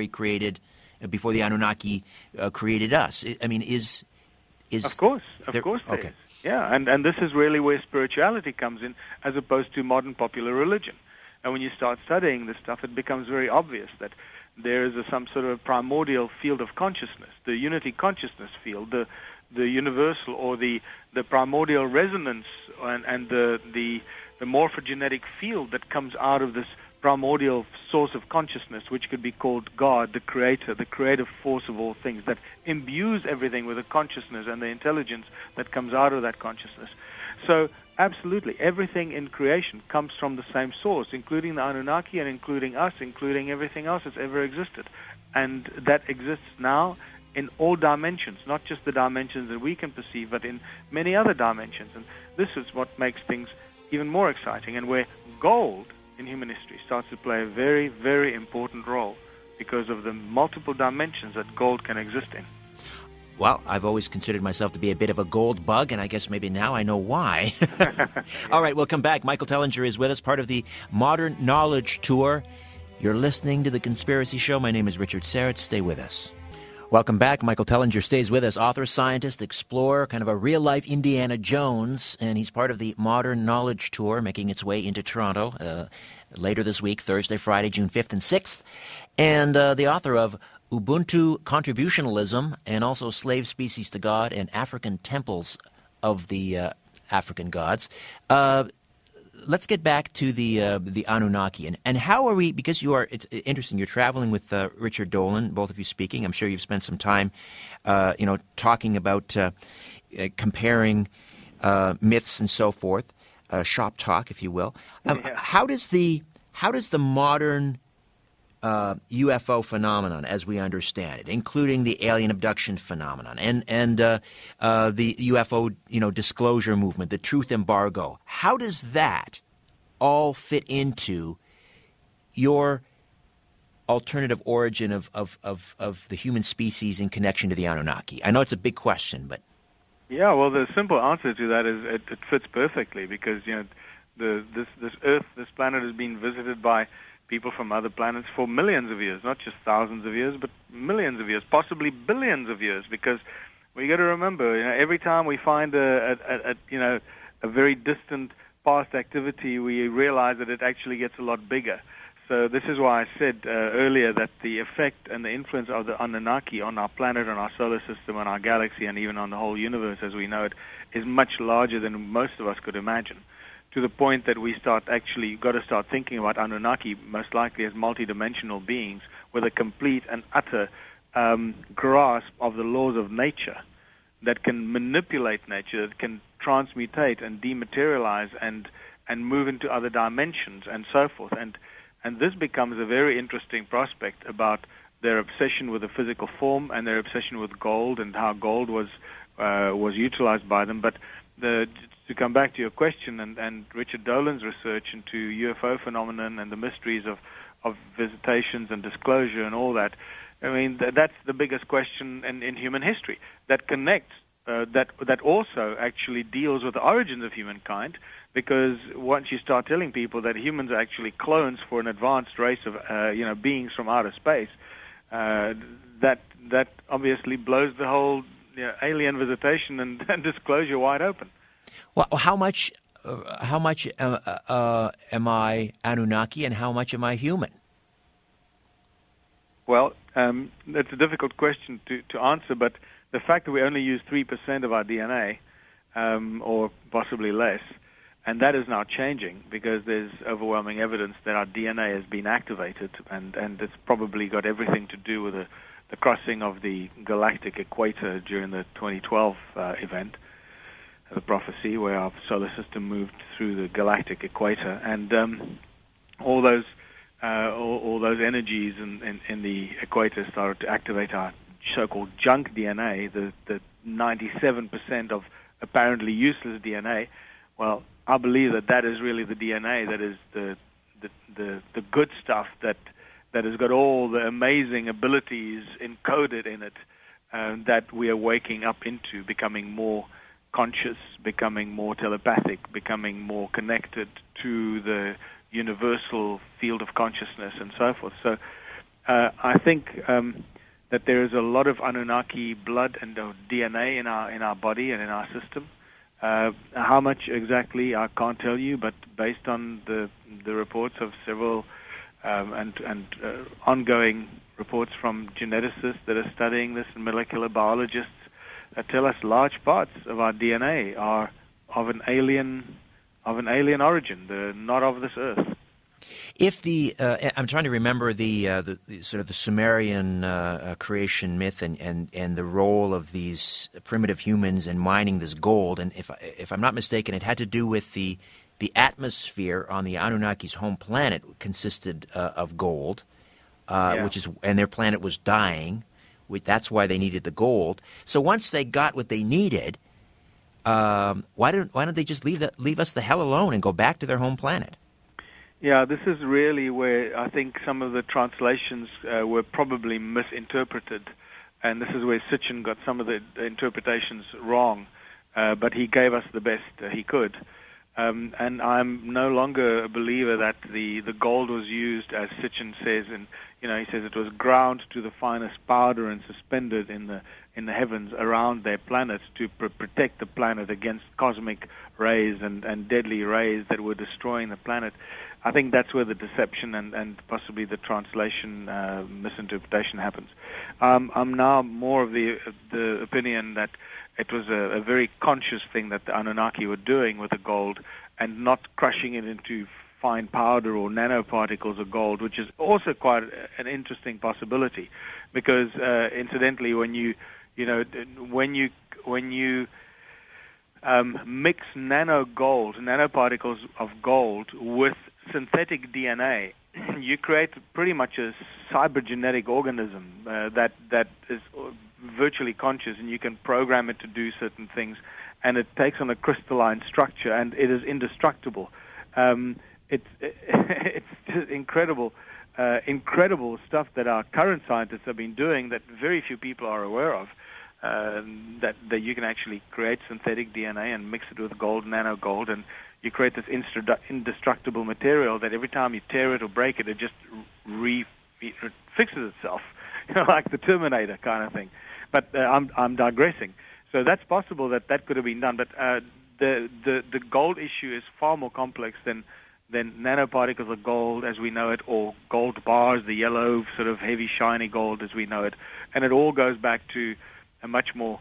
the Anunnaki created us? I mean, is of course there okay. is. Yeah, and this is really where spirituality comes in, as opposed to modern popular religion. And when you start studying this stuff, it becomes very obvious that there is some sort of primordial field of consciousness, the unity consciousness field, the universal or the primordial resonance and the morphogenetic field that comes out of this primordial source of consciousness, which could be called God, the creator, the creative force of all things, that imbues everything with the consciousness and the intelligence that comes out of that consciousness. So absolutely, everything in creation comes from the same source, including the Anunnaki and including us, including everything else that's ever existed. And that exists now in all dimensions, not just the dimensions that we can perceive, but in many other dimensions. And this is what makes things even more exciting, and where gold in human history starts to play a very, very important role because of the multiple dimensions that gold can exist in. Well, I've always considered myself to be a bit of a gold bug, and I guess maybe now I know why. All right, we'll come back. Michael Tellinger is with us, part of the Modern Knowledge Tour. You're listening to The Conspiracy Show. My name is Richard Syrett. Stay with us. Welcome back. Michael Tellinger stays with us, author, scientist, explorer, kind of a real-life Indiana Jones, and he's part of the Modern Knowledge Tour, making its way into Toronto later this week, Thursday, Friday, June 5th and 6th, and the author of Ubuntu Contributionalism, and also Slave Species to God and African Temples of the African Gods. Let's get back to the Anunnaki. And how are we, because it's interesting, you're traveling with Richard Dolan, both of you speaking. I'm sure you've spent some time, talking about comparing myths and so forth, shop talk, if you will. How does the modern UFO phenomenon, as we understand it, including the alien abduction phenomenon and the UFO, disclosure movement, the truth embargo, how does that all fit into your alternative origin of the human species in connection to the Anunnaki? I know it's a big question, but... Yeah, well, the simple answer to that is it fits perfectly because, this Earth, this planet has been visited by people from other planets for millions of years, not just thousands of years, but millions of years, possibly billions of years, because we got to remember, every time we find a very distant past activity, we realize that it actually gets a lot bigger. So this is why I said earlier that the effect and the influence of the Anunnaki on our planet, on our solar system, on our galaxy, and even on the whole universe as we know it, is much larger than most of us could imagine, to the point that we got to start thinking about Anunnaki most likely as multidimensional beings with a complete and utter grasp of the laws of nature that can manipulate nature, that can transmutate and dematerialize and move into other dimensions and so forth. And this becomes a very interesting prospect about their obsession with the physical form and their obsession with gold and how gold was utilized by them. But to come back to your question and Richard Dolan's research into UFO phenomenon and the mysteries of visitations and disclosure and all that, I mean, that's the biggest question in human history that connects, that also actually deals with the origins of humankind, because once you start telling people that humans are actually clones for an advanced race of beings from outer space, that obviously blows the whole alien visitation and disclosure wide open. Well, how much am I Anunnaki and how much am I human? Well, that's a difficult question to answer, but the fact that we only use 3% of our DNA, or possibly less, and that is now changing because there's overwhelming evidence that our DNA has been activated, and it's probably got everything to do with the crossing of the galactic equator during the 2012 event, the prophecy, where our solar system moved through the galactic equator, and all those energies in the equator started to activate our so-called junk DNA, the 97% of apparently useless DNA. Well, I believe that is really the DNA that is the good stuff that has got all the amazing abilities encoded in it, that we are waking up into, becoming more conscious, becoming more telepathic, becoming more connected to the universal field of consciousness and so forth. So I think that there is a lot of Anunnaki blood and DNA in our body and in our system. How much exactly I can't tell you, but based on the reports of several and ongoing reports from geneticists that are studying this and molecular biologists that tell us large parts of our DNA are of an alien origin. They're not of this earth. If I'm trying to remember the sort of the Sumerian creation myth and the role of these primitive humans in mining this gold, and if I'm not mistaken, it had to do with the atmosphere on the Anunnaki's home planet consisted of gold, and their planet was dying. That's why they needed the gold. So once they got what they needed, why don't they just leave us the hell alone and go back to their home planet? Yeah, this is really where I think some of the translations were probably misinterpreted, and this is where Sitchin got some of the interpretations wrong, but he gave us the best he could. And I'm no longer a believer that the gold was used, as Sitchin says, and he says it was ground to the finest powder and suspended in the heavens around their planet to protect the planet against cosmic rays and deadly rays that were destroying the planet. I think that's where the deception and possibly the translation misinterpretation happens. I'm now more of the opinion that it was a very conscious thing that the Anunnaki were doing with the gold and not crushing it into fine powder or nanoparticles of gold, which is also quite an interesting possibility, because incidentally, when you mix nanoparticles of gold with synthetic DNA, you create pretty much a cybergenetic organism that is virtually conscious, and you can program it to do certain things, and it takes on a crystalline structure, and it is indestructible. It's just incredible incredible stuff that our current scientists have been doing that very few people are aware of. That you can actually create synthetic DNA and mix it with gold, nano gold, and you create this indestructible material that every time you tear it or break it, it just it fixes itself, like the Terminator kind of thing. But I'm digressing. So that's possible that could have been done. But the gold issue is far more complex than nanoparticles of gold as we know it, or gold bars, the yellow sort of heavy shiny gold as we know it. And it all goes back to a much more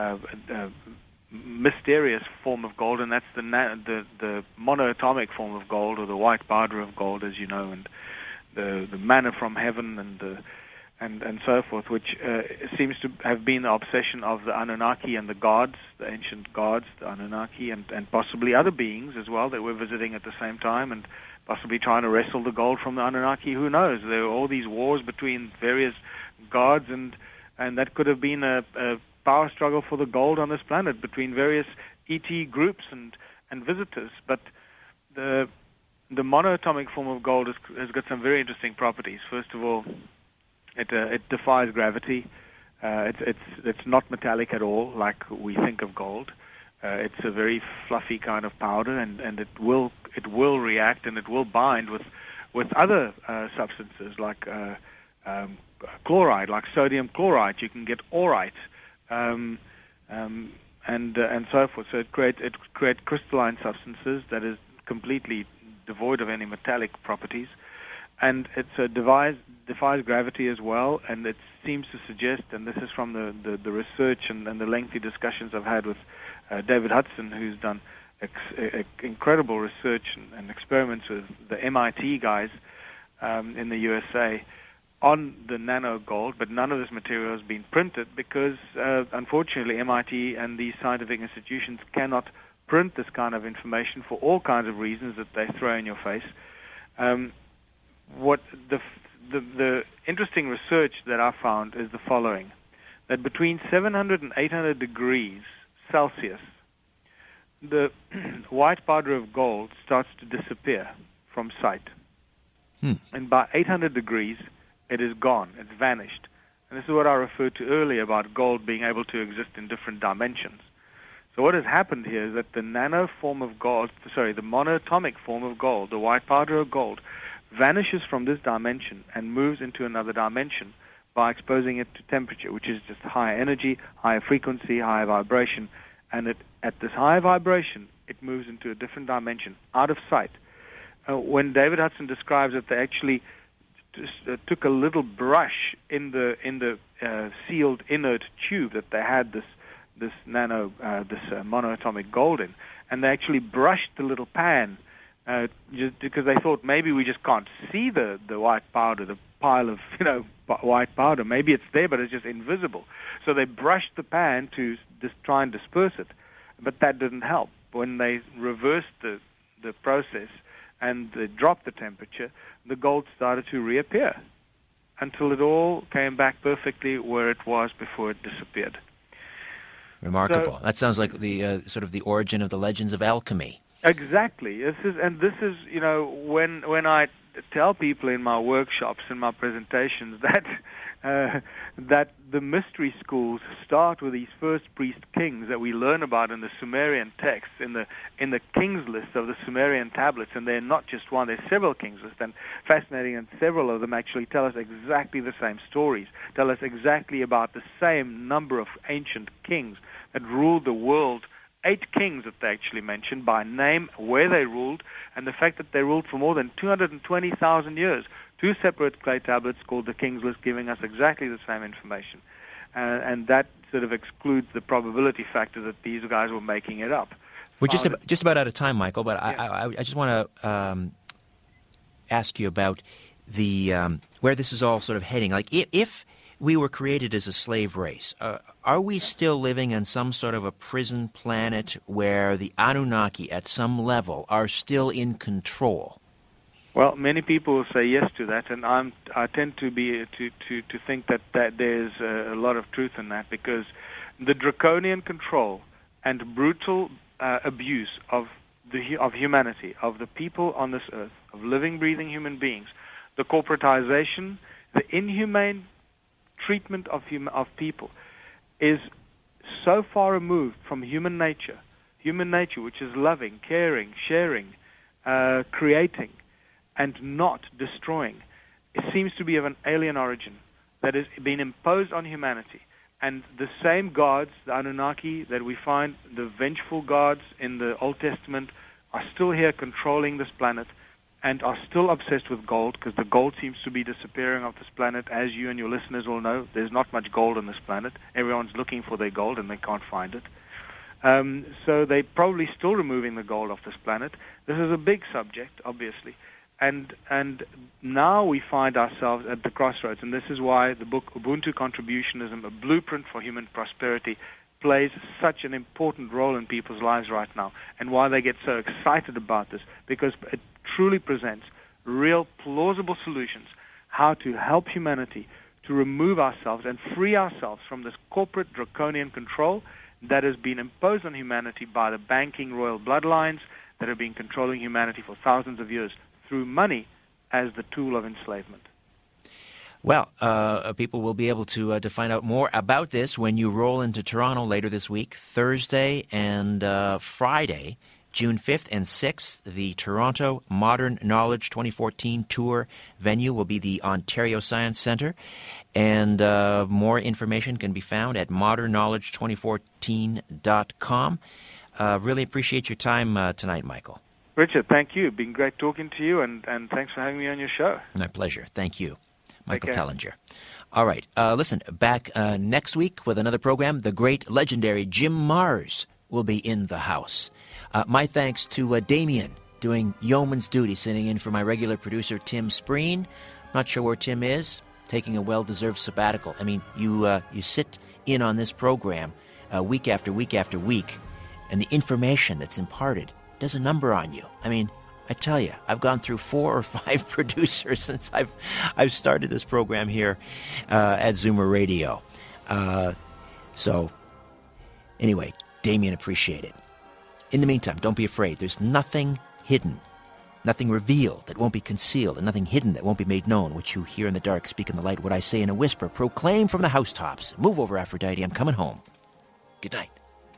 mysterious form of gold, and that's the monoatomic form of gold, or the white powder of gold, as you know, and the manna from heaven, and so forth, which seems to have been the obsession of the Anunnaki and the gods, the ancient gods, the Anunnaki, and possibly other beings as well that were visiting at the same time, and possibly trying to wrestle the gold from the Anunnaki. Who knows? There were all these wars between various gods, and that could have been a power struggle for the gold on this planet between various ET groups and visitors. But the monoatomic form of gold has got some very interesting properties. First of all, it defies gravity. It's not metallic at all, like we think of gold. It's a very fluffy kind of powder, and it will react and it will bind with other substances like chloride, like sodium chloride. You can get aurite, and so forth. So it creates crystalline substances that is completely devoid of any metallic properties, and it defies gravity as well. And it seems to suggest, and this is from the research and the lengthy discussions I've had with David Hudson, who's done incredible research and experiments with the MIT guys in the USA on the nano gold, but none of this material has been printed because, unfortunately, MIT and these scientific institutions cannot print this kind of information for all kinds of reasons that they throw in your face. What the interesting research that I found is the following: that between 700 and 800 degrees Celsius, the white powder of gold starts to disappear from sight. And by 800 degrees, it is gone. It's vanished. And this is what I referred to earlier about gold being able to exist in different dimensions. So what has happened here is that the nano form of gold, the monoatomic form of gold, the white powder of gold, vanishes from this dimension and moves into another dimension by exposing it to temperature, which is just higher energy, higher frequency, higher vibration. And at this higher vibration, it moves into a different dimension, out of sight. When David Hudson describes it, they actually took a little brush in the sealed inert tube that they had this monoatomic gold in, and they actually brushed the little pan just because they thought maybe we just can't see the white powder, the pile of white powder. Maybe it's there, but it's just invisible. So they brushed the pan to just try and disperse it, but that didn't help. When they reversed the process and they dropped the temperature, the gold started to reappear until it all came back perfectly where it was before it disappeared. Remarkable. That sounds like the sort of the origin of the legends of alchemy. Exactly. This is when I tell people in my workshops and my presentations that the mystery schools start with these first priest kings that we learn about in the Sumerian texts, in the kings list of the Sumerian tablets, and they're not just one, there's several kings lists, and fascinating, and several of them actually tell us exactly the same stories, tell us exactly about the same number of ancient kings that ruled the world. 8 kings that they actually mentioned by name, where they ruled, and the fact that they ruled for more than 220,000 years. 2 separate clay tablets called the King's List, giving us exactly the same information. And that sort of excludes the probability factor that these guys were making it up. We're just about out of time, Michael, but yeah. I just want to ask you about the where this is all sort of heading. Like, if we were created as a slave race, are we still living on some sort of a prison planet where the Anunnaki at some level are still in control? Well, many people will say yes to that, and I tend to think that there's a lot of truth in that, because the draconian control and brutal abuse of humanity, of the people on this earth, of living, breathing human beings, the corporatization, the inhumane treatment of people is so far removed from human nature, which is loving, caring, sharing, creating, and not destroying. It seems to be of an alien origin that has been imposed on humanity. And the same gods, the Anunnaki, that we find, the vengeful gods in the Old Testament, are still here controlling this planet and are still obsessed with gold, because the gold seems to be disappearing off this planet. As you and your listeners all know, there's not much gold on this planet. Everyone's looking for their gold and they can't find it. So they're probably still removing the gold off this planet. This is a big subject, obviously. And now we find ourselves at the crossroads, and this is why the book Ubuntu Contributionism, A Blueprint for Human Prosperity, plays such an important role in people's lives right now, and why they get so excited about this, because it truly presents real plausible solutions how to help humanity to remove ourselves and free ourselves from this corporate draconian control that has been imposed on humanity by the banking royal bloodlines that have been controlling humanity for thousands of years through money as the tool of enslavement. Well, people will be able to find out more about this when you roll into Toronto later this week, Thursday and Friday, June 5th and 6th. The Toronto Modern Knowledge 2014 tour venue will be the Ontario Science Centre, and more information can be found at modernknowledge2014.com. Really appreciate your time tonight, Michael. Richard, thank you. It's been great talking to you, and thanks for having me on your show. My pleasure. Thank you. Michael Tellinger. All right. Listen, back next week with another program. The great, legendary Jim Mars will be in the house. My thanks to Damien, doing yeoman's duty, sitting in for my regular producer, Tim Spreen. Not sure where Tim is, taking a well-deserved sabbatical. I mean, you sit in on this program week after week after week, and the information that's imparted does a number on you. I mean, I tell you, I've gone through 4 or 5 producers since I've started this program here at Zoomer Radio. So, anyway, Damien, appreciate it. In the meantime, don't be afraid. There's nothing hidden, nothing revealed that won't be concealed, and nothing hidden that won't be made known. What you hear in the dark, speak in the light. What I say in a whisper, proclaim from the housetops. Move over, Aphrodite. I'm coming home. Good night.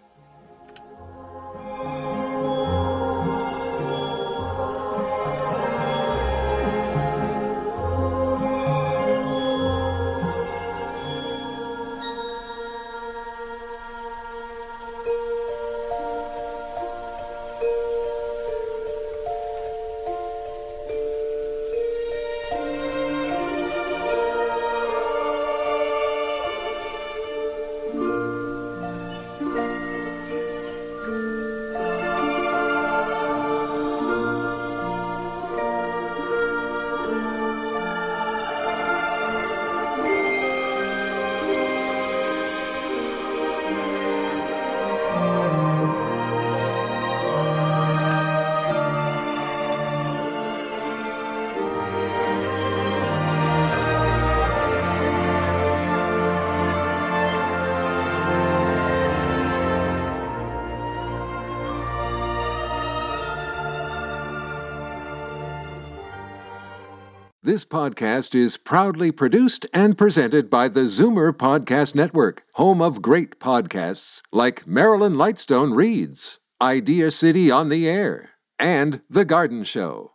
This podcast is proudly produced and presented by the Zoomer Podcast Network, home of great podcasts like Marilyn Lightstone Reads, Idea City on the Air, and The Garden Show.